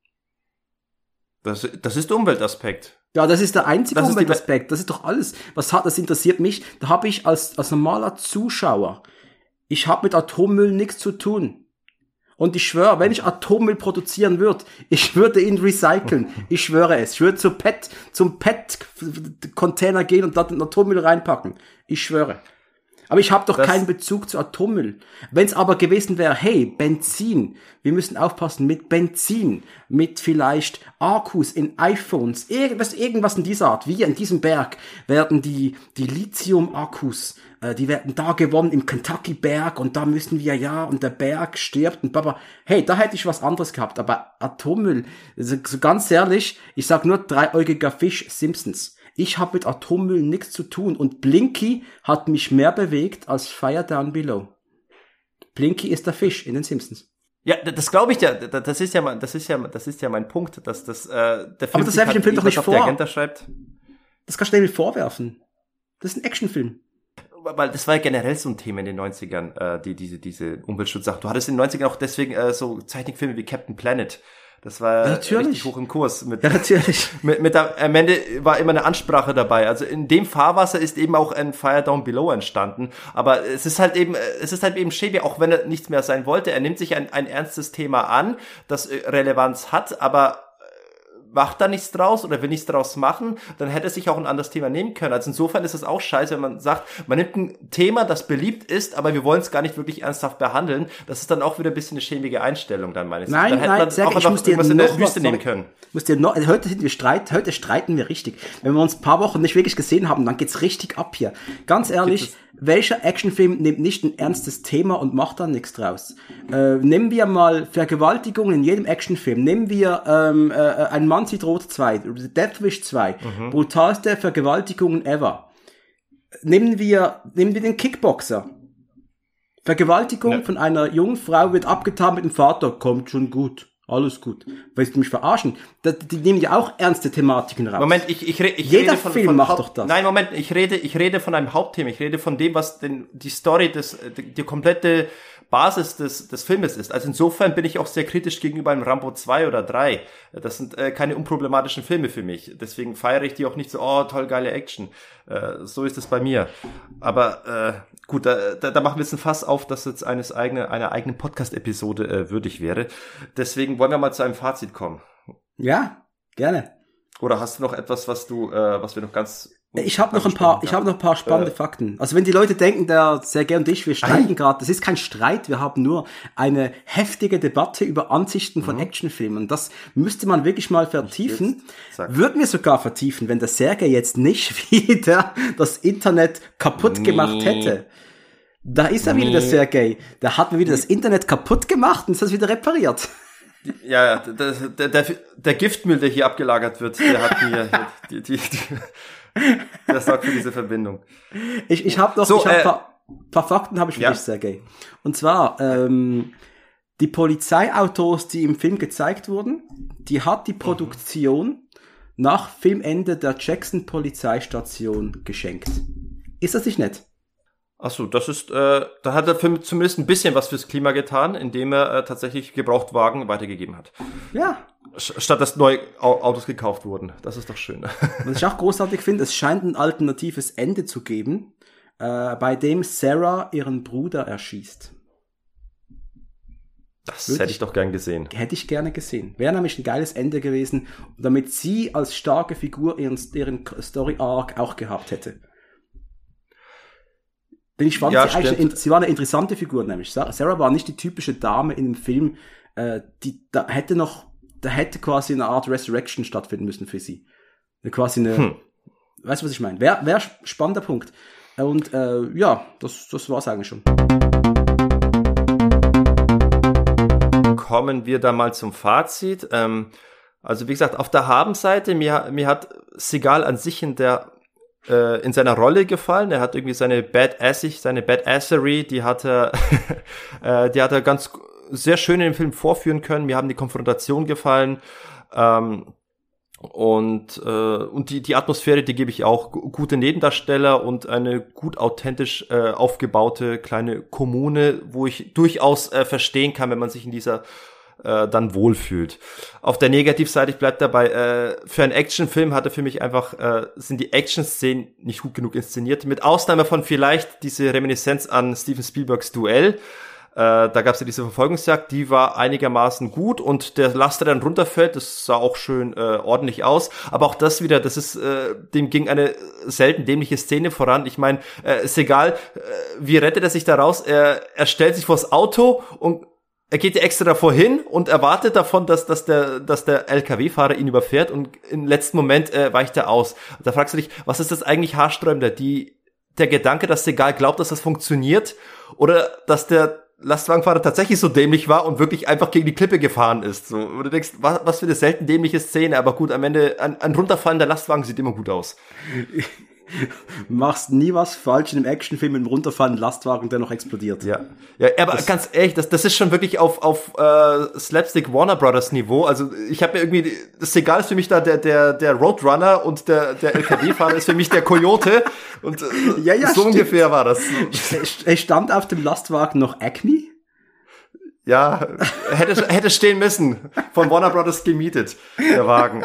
Das, das ist der Umweltaspekt. Ja, das ist der einzige das Umweltaspekt. Das ist doch alles. Was hat, das interessiert mich. Da habe ich als, als normaler Zuschauer, ich habe mit Atommüll nichts zu tun. Und ich schwöre, wenn ich Atommüll produzieren würde, ich würde ihn recyceln. Ich schwöre es. Ich würde zu Pet, zum Pet-Container gehen und dort den Atommüll reinpacken. Ich schwöre. Aber ich habe doch das keinen Bezug zu Atommüll. Wenn es aber gewesen wäre, hey, Benzin, wir müssen aufpassen mit Benzin, mit vielleicht Akkus in iPhones, irgendwas, irgendwas in dieser Art. Wie in diesem Berg werden die die Lithium-Akkus, äh, die werden da gewonnen im Kentucky-Berg und da müssen wir, ja, und der Berg stirbt und baba. Hey, da hätte ich was anderes gehabt. Aber Atommüll, so, so ganz ehrlich, ich sag nur dreiäugiger Fisch, Simpsons. Ich habe mit Atommüll nichts zu tun und Blinky hat mich mehr bewegt als Fire Down Below. Blinky ist der Fisch in den Simpsons. Ja, das glaube ich ja. Das ist ja, mein, das ist ja, das ist ja mein Punkt, dass das äh, der Film. Aber das werfe ich dem Film doch nicht vor. Agenda schreibt. Das kannst du dir vorwerfen. Das ist ein Actionfilm. Weil das war ja generell so ein Thema in den neunzigern, äh, die diese diese Umweltschutzsache. Du hattest in den neunzigern auch deswegen äh, so Zeichentrickfilme wie Captain Planet. Das war natürlich richtig hoch im Kurs. Mit, ja, natürlich. Mit, mit der, am Ende war immer eine Ansprache dabei. Also in dem Fahrwasser ist eben auch ein Fire Down Below entstanden. Aber es ist halt eben, es ist halt eben Schäby, auch wenn er nichts mehr sein wollte. Er nimmt sich ein, ein ernstes Thema an, das Relevanz hat, aber macht da nichts draus oder will nichts draus machen, dann hätte er sich auch ein anderes Thema nehmen können. Also insofern ist es auch scheiße, wenn man sagt, man nimmt ein Thema, das beliebt ist, aber wir wollen es gar nicht wirklich ernsthaft behandeln. Das ist dann auch wieder ein bisschen eine schämige Einstellung, dann meine ich. Nein, dann hätte nein, man sag, auch ich muss dir noch in der was Wüste nehmen sagen. können. Muss dir noch, heute sind wir streit, heute streiten wir richtig. Wenn wir uns ein paar Wochen nicht wirklich gesehen haben, dann geht's richtig ab hier. Ganz ehrlich, welcher Actionfilm nimmt nicht ein ernstes Thema und macht dann nichts draus? Äh, nehmen wir mal Vergewaltigung in jedem Actionfilm. Nehmen wir ähm, äh, Ein Mann sieht rot zwei, Death Wish zwei, mhm. brutalste Vergewaltigungen ever. Nehmen wir, nehmen wir den Kickboxer. Vergewaltigung ja. von einer jungen Frau wird abgetan mit dem Vater, kommt schon gut. Alles gut. Willst du mich verarschen? Die, die nehmen ja auch ernste Thematiken raus. Moment, ich, ich, ich Jeder rede von, Film von macht Haupt- doch das. Nein, Moment, ich rede, ich rede von einem Hauptthema. Ich rede von dem, was denn die Story des, die, die komplette Basis des, des Filmes ist. Also insofern bin ich auch sehr kritisch gegenüber einem Rambo zwei oder drei. Das sind äh, keine unproblematischen Filme für mich. Deswegen feiere ich die auch nicht so, oh, toll, geile Action. Äh, so ist es bei mir. Aber äh, gut, da, da, da machen wir jetzt ein Fass auf, dass jetzt eines eigene, einer eigenen Podcast-Episode äh, würdig wäre. Deswegen wollen wir mal zu einem Fazit kommen. Ja, gerne. Oder hast du noch etwas, was du, äh, was wir noch ganz Ich habe noch ein paar, ich habe noch ein paar spannende äh. Fakten. Also wenn die Leute denken, der Sergej und ich, wir streiten gerade, das ist kein Streit, wir haben nur eine heftige Debatte über Ansichten von mhm. Actionfilmen. Und das müsste man wirklich mal vertiefen. Würden wir sogar vertiefen, wenn der Sergej jetzt nicht wieder das Internet kaputt nee. gemacht hätte. Da ist er nee. wieder, der Sergei. Der hat mir wieder das Internet kaputt gemacht und ist das wieder repariert. Ja, ja, der, der, der, der Giftmüll, der hier abgelagert wird, der hat mir die, die, die, der sorgt für diese Verbindung. Ich, ich habe noch so, ich hab äh, paar, paar Fakten habe ich für ja. dich, Sergei. Und zwar, ähm, die Polizeiautos, die im Film gezeigt wurden, die hat die Produktion mhm. nach Filmende der Jackson Polizeistation geschenkt. Ist das nicht nett? Ach so, das ist, äh, da hat der Film zumindest ein bisschen was fürs Klima getan, indem er äh, tatsächlich Gebrauchtwagen weitergegeben hat. Ja. Statt dass neue Autos gekauft wurden. Das ist doch schön. Was ich auch großartig finde, es scheint ein alternatives Ende zu geben, äh, bei dem Sarah ihren Bruder erschießt. Das Würde hätte ich doch gern gesehen. Hätte ich gerne gesehen. Wäre nämlich ein geiles Ende gewesen, damit sie als starke Figur ihren, ihren Story-Arc auch gehabt hätte. Denn ich fand, ja, sie, eigentlich, sie war eine interessante Figur, nämlich. Sarah war nicht die typische Dame in dem Film, äh, die, da hätte noch, da hätte quasi eine Art Resurrection stattfinden müssen für sie. Quasi eine, hm. weißt du, was ich meine? Wäre wär spannender Punkt. Und, äh, ja, das, das war's eigentlich schon. Kommen wir da mal zum Fazit. Ähm, also, wie gesagt, auf der Habenseite, mir, mir hat Seagal an sich in der, in seiner Rolle gefallen. Er hat irgendwie seine Badassig, seine Badassery, die hat er, äh, die hat er ganz sehr schön in dem Film vorführen können. Mir haben die Konfrontation gefallen, ähm, und äh, und die die Atmosphäre, die gebe ich auch. Gute Nebendarsteller und eine gut authentisch äh, aufgebaute kleine Kommune, wo ich durchaus äh, verstehen kann, wenn man sich in dieser Äh, dann wohlfühlt. Auf der Negativseite, ich bleib dabei, äh, für einen Actionfilm hatte für mich einfach, äh, sind die Action-Szenen nicht gut genug inszeniert, mit Ausnahme von vielleicht diese Reminiszenz an Steven Spielbergs Duell. Äh, da gab's ja diese Verfolgungsjagd, die war einigermaßen gut und der Laster, der dann runterfällt, das sah auch schön äh, ordentlich aus. Aber auch das wieder, das ist, äh, dem ging eine selten dämliche Szene voran. Ich meine, äh, ist egal, äh, wie rettet er sich da raus? Er, er stellt sich vors Auto und er geht ja extra davor hin und erwartet davon, dass, dass der, dass der L K W-Fahrer ihn überfährt und im letzten Moment äh, weicht er aus. Da fragst du dich, was ist das eigentlich haarsträubender? Die, der Gedanke, dass Seagal glaubt, dass das funktioniert oder dass der Lastwagenfahrer tatsächlich so dämlich war und wirklich einfach gegen die Klippe gefahren ist. So, wo du denkst, was, was für eine selten dämliche Szene, aber gut, am Ende, ein, ein runterfallender Lastwagen sieht immer gut aus. Machst nie was falsch in einem Actionfilm mit einem runterfallenden Lastwagen, der noch explodiert. Ja, ja, aber das, ganz ehrlich, das, das ist schon wirklich auf auf äh, Slapstick Warner Brothers Niveau. Also ich habe mir irgendwie, das Seagal ist für mich da der der der Roadrunner und der der L K W-Fahrer ist für mich der Coyote und äh, ja, ja, so stimmt. Ungefähr war das. Es stand auf dem Lastwagen noch Acme. Ja, hätte hätte stehen müssen. Von Warner Brothers gemietet, der Wagen.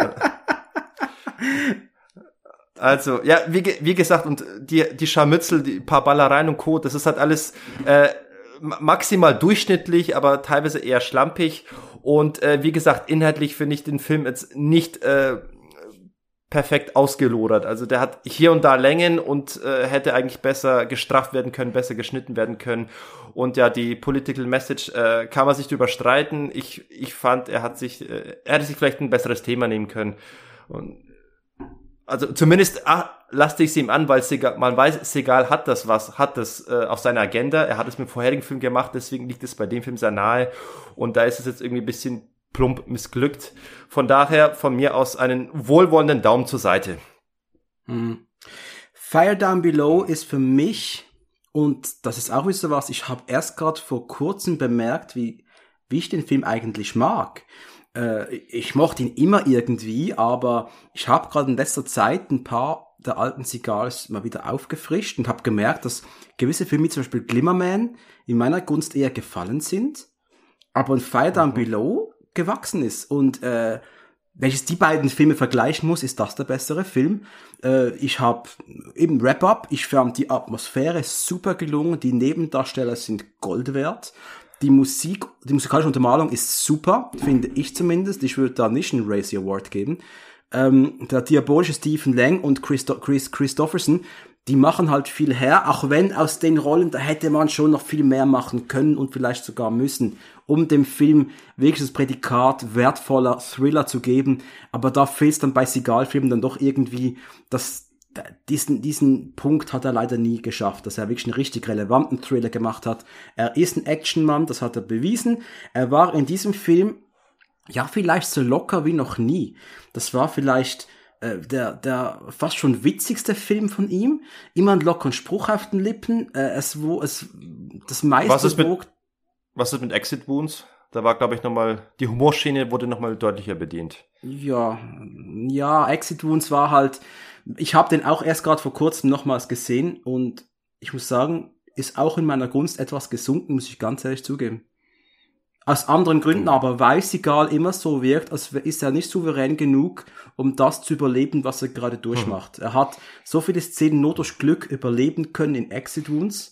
Also, ja, wie, wie gesagt, und die, die Scharmützel, die paar Ballereien und Co., das ist halt alles äh, maximal durchschnittlich, aber teilweise eher schlampig. Und äh, wie gesagt, inhaltlich finde ich den Film jetzt nicht äh, perfekt ausgelodert. Also der hat hier und da Längen und äh, hätte eigentlich besser gestrafft werden können, besser geschnitten werden können. Und ja, die Political Message äh, kann man sich drüber streiten. Ich, ich fand, er hat sich, äh, er hätte sich vielleicht ein besseres Thema nehmen können. Und also zumindest ach, laste ich es ihm an, weil Seagal, man weiß, Seagal hat das was, hat das äh, auf seiner Agenda. Er hat es mit dem vorherigen Film gemacht, deswegen liegt es bei dem Film sehr nahe. Und da ist es jetzt irgendwie ein bisschen plump missglückt. Von daher von mir aus einen wohlwollenden Daumen zur Seite. Hm. Fire Down Below ist für mich, und das ist auch wieder so was, ich habe erst gerade vor kurzem bemerkt, wie, wie ich den Film eigentlich mag. Ich mochte ihn immer irgendwie, aber ich habe gerade in letzter Zeit ein paar der alten Seagals mal wieder aufgefrischt und habe gemerkt, dass gewisse Filme, zum Beispiel Glimmerman, in meiner Gunst eher gefallen sind, aber in Fire Down mhm. Below gewachsen ist. Und äh, wenn ich die beiden Filme vergleichen muss, ist das der bessere Film. Äh, ich habe eben Wrap-Up, ich fand die Atmosphäre super gelungen, die Nebendarsteller sind Gold wert. Die Musik, die musikalische Untermalung ist super, finde ich zumindest. Ich würde da nicht einen Razzie Award geben. Ähm, der diabolische Stephen Lang und Christo- Chris Christopherson, die machen halt viel her, auch wenn aus den Rollen, da hätte man schon noch viel mehr machen können und vielleicht sogar müssen, um dem Film wirklich das Prädikat wertvoller Thriller zu geben. Aber da fehlt es dann bei Seagal-Filmen dann doch irgendwie, dass diesen, diesen Punkt hat er leider nie geschafft, dass er wirklich einen richtig relevanten Thriller gemacht hat. Er ist ein Actionmann, das hat er bewiesen. Er war in diesem Film, ja, vielleicht so locker wie noch nie. Das war vielleicht äh, der, der fast schon witzigste Film von ihm. Immer ein lockeren Spruch auf den Lippen. Äh, es, wo, es, das meiste was ist mit, was ist mit Exit Wounds? Da war, glaube ich, nochmal, die Humorschiene wurde nochmal deutlicher bedient. Ja, ja, Exit Wounds war halt, ich habe den auch erst gerade vor kurzem nochmals gesehen und ich muss sagen, ist auch in meiner Gunst etwas gesunken, muss ich ganz ehrlich zugeben. Aus anderen Gründen mhm. aber, weil Seagal immer so wirkt, als ist er nicht souverän genug, um das zu überleben, was er gerade durchmacht. Mhm. Er hat so viele Szenen nur durch Glück überleben können in Exit Wounds.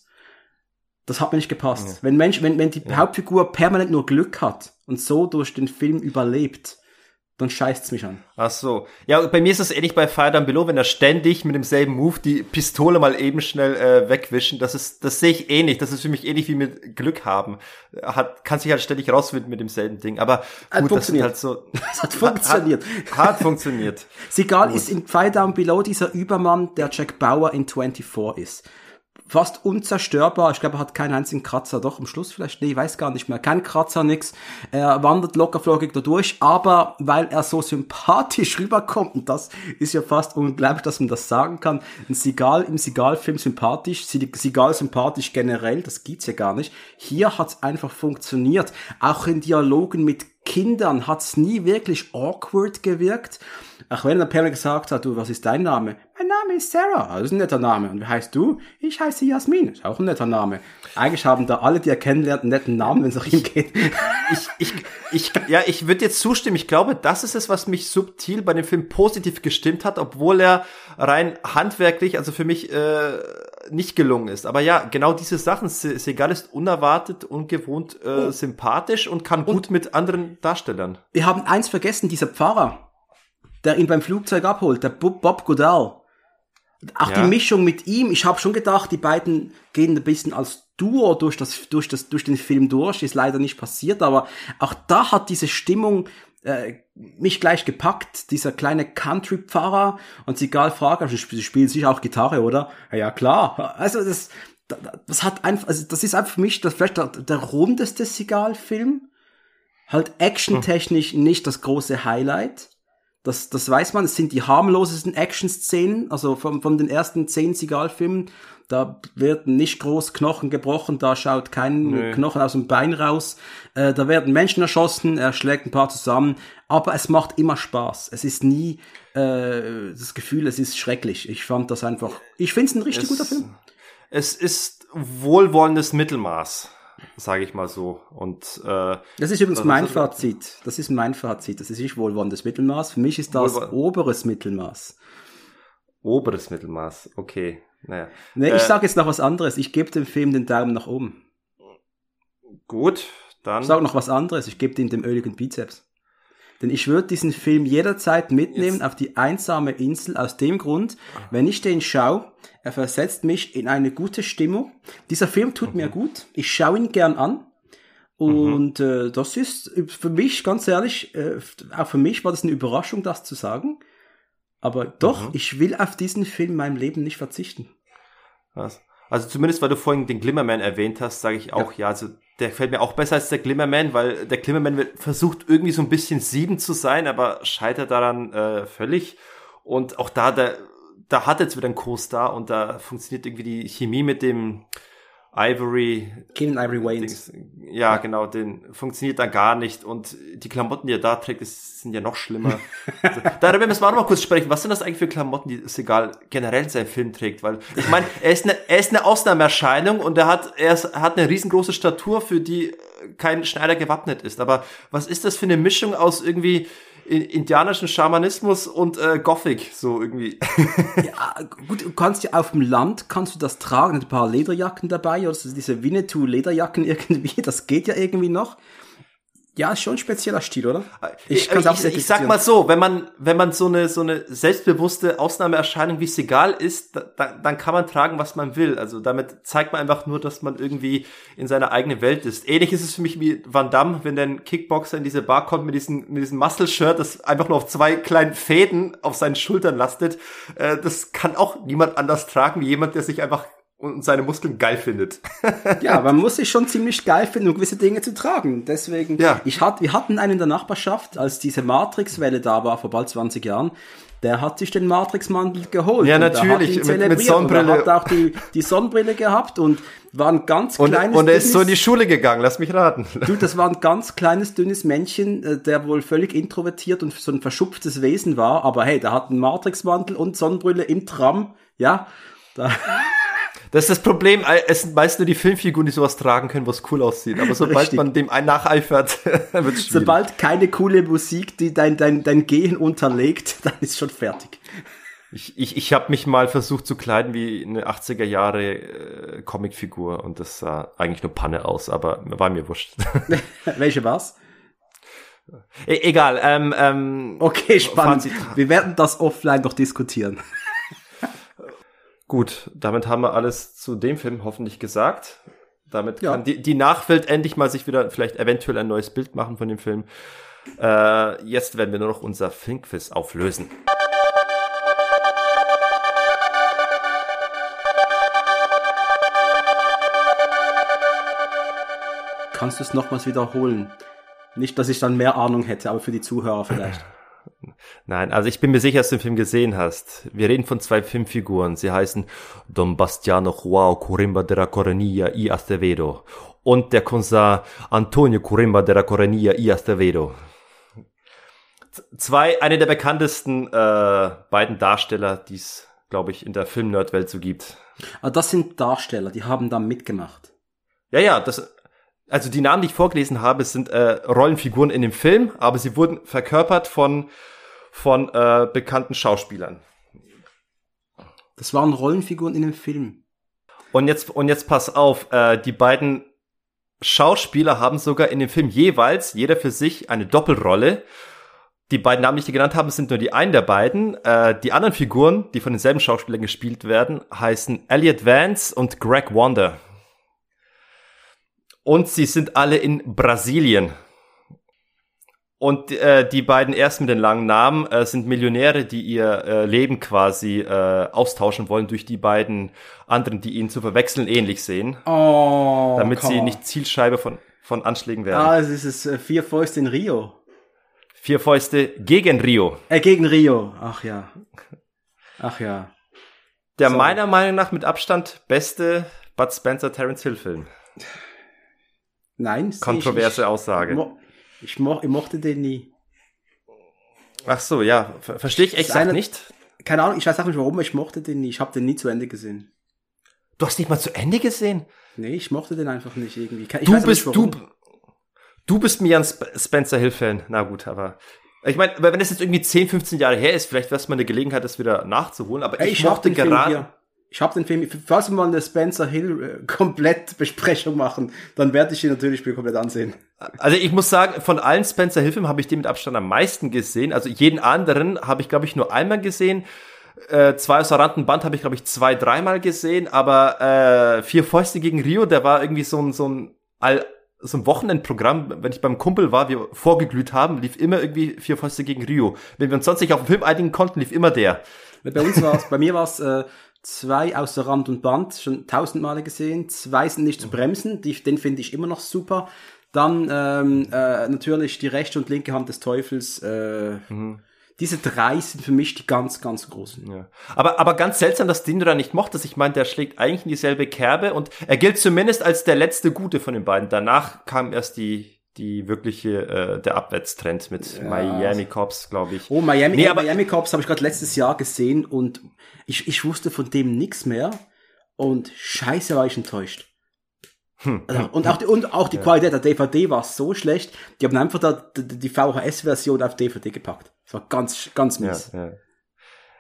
Das hat mir nicht gepasst. Ja. Wenn Mensch, wenn, wenn die ja. Hauptfigur permanent nur Glück hat und so durch den Film überlebt, dann scheißt's mich an. Ach so. Ja, bei mir ist es ähnlich bei Fire Down Below, wenn er ständig mit demselben Move die Pistole mal eben schnell äh, wegwischen. Das ist, das sehe ich ähnlich. Das ist für mich ähnlich wie mit Glück haben. Hat, kann sich halt ständig rausfinden mit demselben Ding. Aber gut, das ist halt so. Das hat funktioniert. Hat, hat funktioniert. Seagal ist in Fire Down Below dieser Übermann, der Jack Bauer in vierundzwanzig ist. Fast unzerstörbar. Ich glaube, er hat keinen einzigen Kratzer. Doch, am Schluss vielleicht. Nee, ich weiß gar nicht mehr. Kein Kratzer, nix. Er wandert lockerflockig da durch. Aber weil er so sympathisch rüberkommt, und das ist ja fast unglaublich, dass man das sagen kann, ein Seagal im Seagal-Film sympathisch, Seagal sympathisch generell, das gibt's ja gar nicht. Hier hat's einfach funktioniert. Auch in Dialogen mit Kindern hat's nie wirklich awkward gewirkt. Auch wenn er permanent gesagt hat, du, was ist dein Name? Mein Name ist Sarah. Das ist ein netter Name. Und wie heißt du? Ich heiße Jasmin. Ist auch ein netter Name. Eigentlich haben da alle, die er kennenlernt, einen netten Namen, wenn es nach ihm geht. Ich, ich, ich, ja, ich würde jetzt zustimmen. Ich glaube, das ist es, was mich subtil bei dem Film positiv gestimmt hat, obwohl er rein handwerklich, also für mich, äh, nicht gelungen ist. Aber ja, genau diese Sachen. Seagal ist unerwartet, ungewohnt, äh, oh. sympathisch und kann und gut mit anderen Darstellern. Wir haben eins vergessen, dieser Pfarrer, der ihn beim Flugzeug abholt, der Bob Goodall. Auch ja. die Mischung mit ihm, ich habe schon gedacht, die beiden gehen ein bisschen als Duo durch das durch das durch den Film durch, ist leider nicht passiert, aber auch da hat diese Stimmung äh, mich gleich gepackt, dieser kleine Country-Pfarrer, und Seagal fragt, also sie spielen sicher auch Gitarre, oder? Ja, ja klar. Also das das hat einfach, also das ist einfach für mich das vielleicht der, der rundeste Seagal-Film, halt actiontechnisch hm. nicht das große Highlight. Das, das weiß man, es sind die harmlosesten Action-Szenen, also von, von den ersten zehn Seagal-Filmen, da werden nicht groß Knochen gebrochen, da schaut kein nee. Knochen aus dem Bein raus, äh, da werden Menschen erschossen, er schlägt ein paar zusammen, aber es macht immer Spaß. Es ist nie äh, das Gefühl, es ist schrecklich. Ich fand das einfach, ich finde es ein richtig es, guter Film. Es ist wohlwollendes Mittelmaß, sage ich mal so. Und äh, das ist übrigens das mein ist Fazit. Das ist mein Fazit. Das ist nicht wohlwollendes Mittelmaß. Für mich ist das Wohlwoll- oberes Mittelmaß. Oberes Mittelmaß, okay. Naja. Nee, ich äh, sage jetzt noch was anderes. Ich gebe dem Film den Daumen nach oben. Gut, dann. Ich sage noch was anderes. Ich gebe ihm den öligen Bizeps. Denn ich würde diesen Film jederzeit mitnehmen Jetzt. auf die einsame Insel, aus dem Grund, wenn ich den schaue, er versetzt mich in eine gute Stimmung. Dieser Film tut mhm. mir gut. Ich schaue ihn gern an. Und mhm. äh, das ist für mich, ganz ehrlich, äh, auch für mich war das eine Überraschung, das zu sagen. Aber doch, mhm. ich will auf diesen Film in meinem Leben nicht verzichten. Was? Also zumindest, weil du vorhin den Glimmerman erwähnt hast, sage ich auch, ja. ja, also der gefällt mir auch besser als der Glimmerman, weil der Glimmerman versucht irgendwie so ein bisschen sieben zu sein, aber scheitert daran äh, völlig. Und auch da, der, da hat jetzt wieder einen Co-Star und da funktioniert irgendwie die Chemie mit dem Ivory. Keenan Ivory Wayans. Ja, ja, genau, den funktioniert da gar nicht. Und die Klamotten, die er da trägt, das sind ja noch schlimmer. Also, darüber müssen wir auch noch mal kurz sprechen. Was sind das eigentlich für Klamotten, die Seagal generell in seinem Film trägt? Weil, ich meine, er ist eine, er ist eine Ausnahmeerscheinung und er hat, er ist, hat eine riesengroße Statur, für die kein Schneider gewappnet ist. Aber was ist das für eine Mischung aus irgendwie indianischen Schamanismus und äh, Gothic, so irgendwie. Ja, gut, du kannst ja auf dem Land, kannst du das tragen, ein paar Lederjacken dabei, oder so diese Winnetou-Lederjacken irgendwie, das geht ja irgendwie noch. Ja, ist schon ein spezieller Stil, oder? Ich, ich, ich, ich sag mal so, wenn man, wenn man so eine, so eine selbstbewusste Ausnahmeerscheinung wie Seagal ist, da, dann kann man tragen, was man will. Also damit zeigt man einfach nur, dass man irgendwie in seiner eigenen Welt ist. Ähnlich ist es für mich wie Van Damme, wenn der Kickboxer in diese Bar kommt mit diesem, mit diesem Muscle-Shirt, das einfach nur auf zwei kleinen Fäden auf seinen Schultern lastet. Äh, das kann auch niemand anders tragen wie jemand, der sich einfach und seine Muskeln geil findet. Ja, man muss sich schon ziemlich geil finden, um gewisse Dinge zu tragen. Deswegen, ja. ich hat, wir hatten einen in der Nachbarschaft, als diese Matrix-Welle da war, vor bald zwanzig Jahren, der hat sich den Matrix-Mantel geholt. Ja, natürlich, mit, mit Sonnenbrille. Er hat auch die, die Sonnenbrille gehabt und war ein ganz und, kleines... Und er ist so in die Schule gegangen, lass mich raten. Du, das war ein ganz kleines, dünnes Männchen, der wohl völlig introvertiert und so ein verschupftes Wesen war, aber hey, der hat einen Matrix-Mantel und Sonnenbrille im Tram, ja, da... Das ist das Problem, es sind meist nur die Filmfiguren, die sowas tragen können, was cool aussieht. Aber sobald Richtig. man dem einen nacheifert, wird es schwierig. Sobald keine coole Musik, die dein, dein, dein Gehen unterlegt, dann ist schon fertig. Ich, ich, ich habe mich mal versucht zu kleiden wie eine achtziger Jahre äh, Comicfigur und das sah eigentlich nur Panne aus, aber war mir wurscht. Welche war's? E- egal. Ähm, ähm, okay, spannend. Wir werden das offline noch diskutieren. Gut, damit haben wir alles zu dem Film hoffentlich gesagt. Damit ja. kann die, die Nachwelt endlich mal sich wieder vielleicht eventuell ein neues Bild machen von dem Film. Äh, jetzt werden wir nur noch unser Filmquiz auflösen. Kannst du es nochmals wiederholen? Nicht, dass ich dann mehr Ahnung hätte, aber für die Zuhörer vielleicht. Nein, also ich bin mir sicher, dass du den Film gesehen hast. Wir reden von zwei Filmfiguren. Sie heißen Don Bastiano Joao Corimba de la Coronilla y Acevedo und der Cousin Antonio Corimba de la Coronilla y Acevedo. Zwei, eine der bekanntesten äh, beiden Darsteller, die es, glaube ich, in der Film-Nerd-Welt so gibt. Ah, das sind Darsteller, die haben da mitgemacht. Ja, ja, das... Also die Namen, die ich vorgelesen habe, sind äh, Rollenfiguren in dem Film, aber sie wurden verkörpert von von äh, bekannten Schauspielern. Das waren Rollenfiguren in dem Film. Und jetzt und jetzt pass auf, äh, die beiden Schauspieler haben sogar in dem Film jeweils jeder für sich eine Doppelrolle. Die beiden Namen, die ich dir genannt habe, sind nur die einen der beiden. Äh, die anderen Figuren, die von denselben Schauspielern gespielt werden, heißen Elliot Vance und Greg Wanda. Und sie sind alle in Brasilien. Und äh, die beiden ersten mit den langen Namen äh, sind Millionäre, die ihr äh, Leben quasi äh, austauschen wollen durch die beiden anderen, die ihnen zu verwechseln ähnlich sehen. Oh, damit sie nicht Zielscheibe von von Anschlägen werden. Ah, es ist äh, Vier Fäuste in Rio. Vier Fäuste gegen Rio. Äh, gegen Rio. Ach ja. Ach ja. Der so. meiner Meinung nach mit Abstand beste Bud Spencer Terence Hill Film. Nein. Kontroverse ich, ich, Aussage. Mo- ich, mo- ich mochte den nie. Ach so, ja. Ver- Verstehe ich echt eine, nicht. Keine Ahnung, ich weiß auch nicht warum, ich mochte den nie. Ich habe den nie zu Ende gesehen. Du hast nicht mal zu Ende gesehen? Nee, ich mochte den einfach nicht irgendwie. Ich du bist, nicht, du, du bist mir ein Sp- Spencer Hill-Fan. Na gut, aber... Ich meine, wenn das jetzt irgendwie zehn, fünfzehn Jahre her ist, vielleicht wäre es mal eine Gelegenheit, das wieder nachzuholen. Aber Ey, ich, ich mochte gerade... Ich habe den Film, falls wir mal eine Spencer Hill äh, komplett Besprechung machen, dann werde ich ihn natürlich komplett ansehen. Also ich muss sagen, von allen Spencer Hill Filmen habe ich den mit Abstand am meisten gesehen. Also jeden anderen habe ich, glaube ich, nur einmal gesehen. Äh, zwei aus der Randenband habe ich, glaube ich, zwei, dreimal gesehen. Aber äh, Vier Fäuste gegen Rio, der war irgendwie so ein so ein, All, so ein Wochenendprogramm. Wenn ich beim Kumpel war, wir vorgeglüht haben, lief immer irgendwie Vier Fäuste gegen Rio. Wenn wir uns sonst nicht auf den Film einigen konnten, lief immer der. Bei uns war es, bei mir war es äh, zwei aus der Rand und Band, schon tausend Male gesehen. Zwei sind nicht zu bremsen, die, den finde ich immer noch super. Dann ähm, äh, natürlich die rechte und linke Hand des Teufels. Äh, mhm. Diese drei sind für mich die ganz, ganz großen. Ja. Aber, aber ganz seltsam, dass den du da nicht mochtest. Ich meine, der schlägt eigentlich in dieselbe Kerbe und er gilt zumindest als der letzte Gute von den beiden. Danach kam erst die die wirkliche, äh, der Abwärtstrend mit ja. Miami Cops, glaube ich. Oh, Miami, nee, äh, aber Miami Cops habe ich gerade letztes Jahr gesehen und ich, ich wusste von dem nichts mehr und scheiße war ich enttäuscht. Hm. Also, und auch die, und auch die ja. Qualität der D V D war so schlecht, die haben einfach da die, die V H S-Version auf D V D gepackt. Das war ganz, ganz mies. Ja, ja.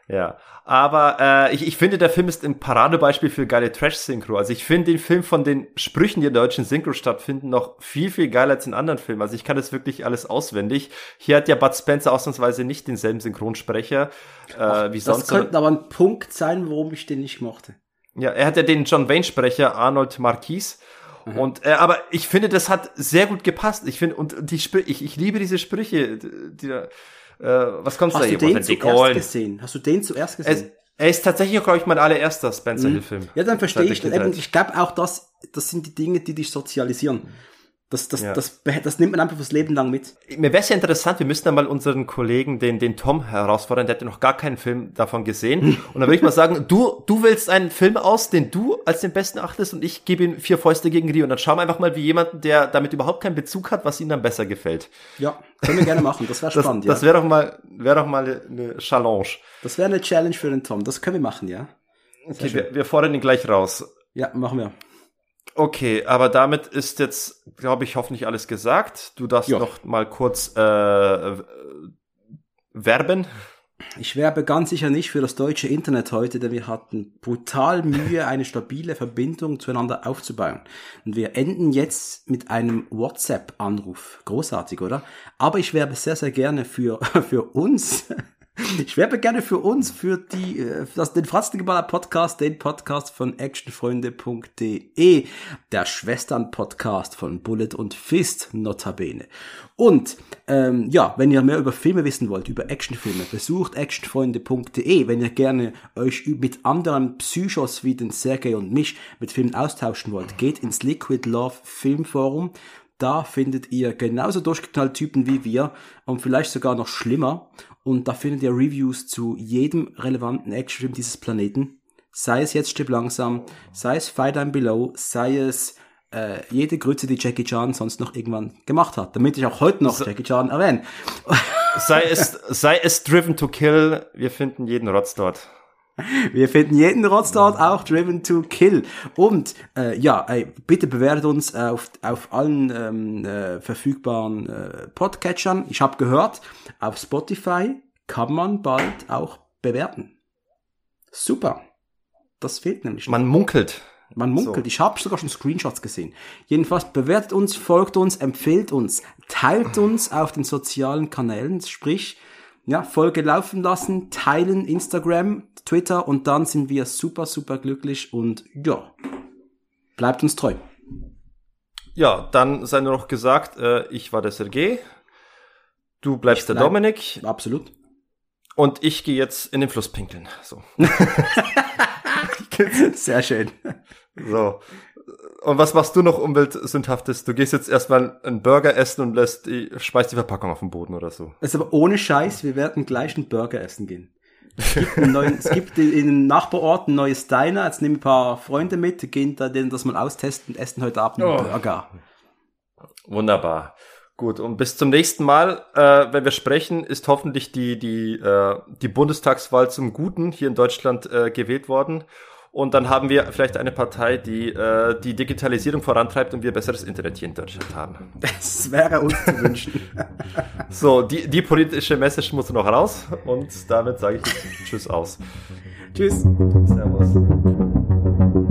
Ja, aber äh, ich, ich finde, der Film ist ein Paradebeispiel für geile Trash-Synchro. Also ich finde den Film von den Sprüchen, die in der deutschen Synchro stattfinden, noch viel, viel geiler als in anderen Filmen. Also ich kann das wirklich alles auswendig. Hier hat ja Bud Spencer ausnahmsweise nicht denselben Synchronsprecher äh, wie sonst. Das könnte aber ein Punkt sein, warum ich den nicht mochte. Ja, er hat ja den John Wayne-Sprecher, Arnold Marquis. Mhm. Und äh, aber ich finde, das hat sehr gut gepasst. Ich finde, und die Sprüche, ich, ich liebe diese Sprüche, die da. Äh, was kommst Hast da du den zuerst gesehen? Hast du den zuerst gesehen? Es, er ist tatsächlich, glaube ich, mein allererster Spencer Hill-Film. Mhm. Ja, dann verstehe ich. Eben, ich glaube auch, das, das sind die Dinge, die dich sozialisieren. Das, das, ja. das, das, das nimmt man einfach fürs Leben lang mit. Mir wäre es ja interessant, wir müssen dann mal unseren Kollegen, den, den Tom, herausfordern, der hat ja noch gar keinen Film davon gesehen. Und dann würde ich mal sagen, du, du wählst einen Film aus, den du als den besten achtest und ich gebe ihm vier Fäuste gegen Rio. Und dann schauen wir einfach mal, wie jemand, der damit überhaupt keinen Bezug hat, was ihm dann besser gefällt. Ja, können wir gerne machen. Das wäre spannend, das, ja. Das wäre doch mal, wäre doch mal eine Challenge. Das wäre eine Challenge für den Tom. Das können wir machen, ja. Okay, wir, wir fordern ihn gleich raus. Ja, machen wir. Okay, aber damit ist jetzt, glaube ich, hoffentlich alles gesagt. Du darfst jo. noch mal kurz äh, werben. Ich werbe ganz sicher nicht für das deutsche Internet heute, denn wir hatten brutal Mühe, eine stabile Verbindung zueinander aufzubauen. Und wir enden jetzt mit einem WhatsApp-Anruf. Großartig, oder? Aber ich werbe sehr, sehr gerne für, für uns. Ich werbe gerne für uns, für die, für das, den Fratzengeballer Podcast, den Podcast von actionfreunde punkt de, der Schwestern-Podcast von Bullet und Fist, notabene. Und, ähm, ja, wenn ihr mehr über Filme wissen wollt, über Actionfilme, besucht actionfreunde punkt de. Wenn ihr gerne euch mit anderen Psychos wie den Sergei und mich mit Filmen austauschen wollt, geht ins Liquid Love Filmforum. Da findet ihr genauso durchgeknallte Typen wie wir und vielleicht sogar noch schlimmer. Und da findet ihr Reviews zu jedem relevanten Actionfilm dieses Planeten. Sei es Jetzt stirb langsam, sei es Fight Down Below, sei es äh, jede Grütze, die Jackie Chan sonst noch irgendwann gemacht hat. Damit ich auch heute noch Jackie Chan erwähne. Sei es, sei es Driven to Kill, wir finden jeden Rotz dort. Wir finden jeden Rotz dort, auch Driven to Kill. Und äh, ja, ey, bitte bewertet uns auf auf allen ähm, äh, verfügbaren äh, Podcatchern. Ich habe gehört, auf Spotify kann man bald auch bewerten. Super. Das fehlt nämlich. Man munkelt. Man munkelt. So. Ich habe sogar schon Screenshots gesehen. Jedenfalls bewertet uns, folgt uns, empfiehlt uns, teilt uns auf den sozialen Kanälen, sprich ja, Folge laufen lassen, teilen, Instagram, Twitter und dann sind wir super, super glücklich und ja, bleibt uns treu. Ja, dann sei nur noch gesagt, äh, ich war der Sergei, du bleibst bleib, der Dominik. Absolut. Und ich gehe jetzt in den Fluss pinkeln. So. Sehr schön. So. Und was machst du noch umweltsündhaftes? Du gehst jetzt erstmal einen Burger essen und lässt die, schmeißt die Verpackung auf den Boden oder so. Es ist aber ohne Scheiß, wir werden gleich einen Burger essen gehen. Es gibt, einen neuen, es gibt in einem Nachbarort ein neues Diner, jetzt nehmen ein paar Freunde mit, gehen da denen das mal austesten und essen heute Abend einen oh. Burger. Wunderbar. Gut, und bis zum nächsten Mal, äh, wenn wir sprechen, ist hoffentlich die, die, äh, die Bundestagswahl zum Guten hier in Deutschland äh, gewählt worden. Und dann haben wir vielleicht eine Partei, die äh, die Digitalisierung vorantreibt und wir besseres Internet hier in Deutschland haben. Das wäre uns zu wünschen. So, die, die politische Message muss noch raus und damit sage ich Tschüss aus. Tschüss. Servus.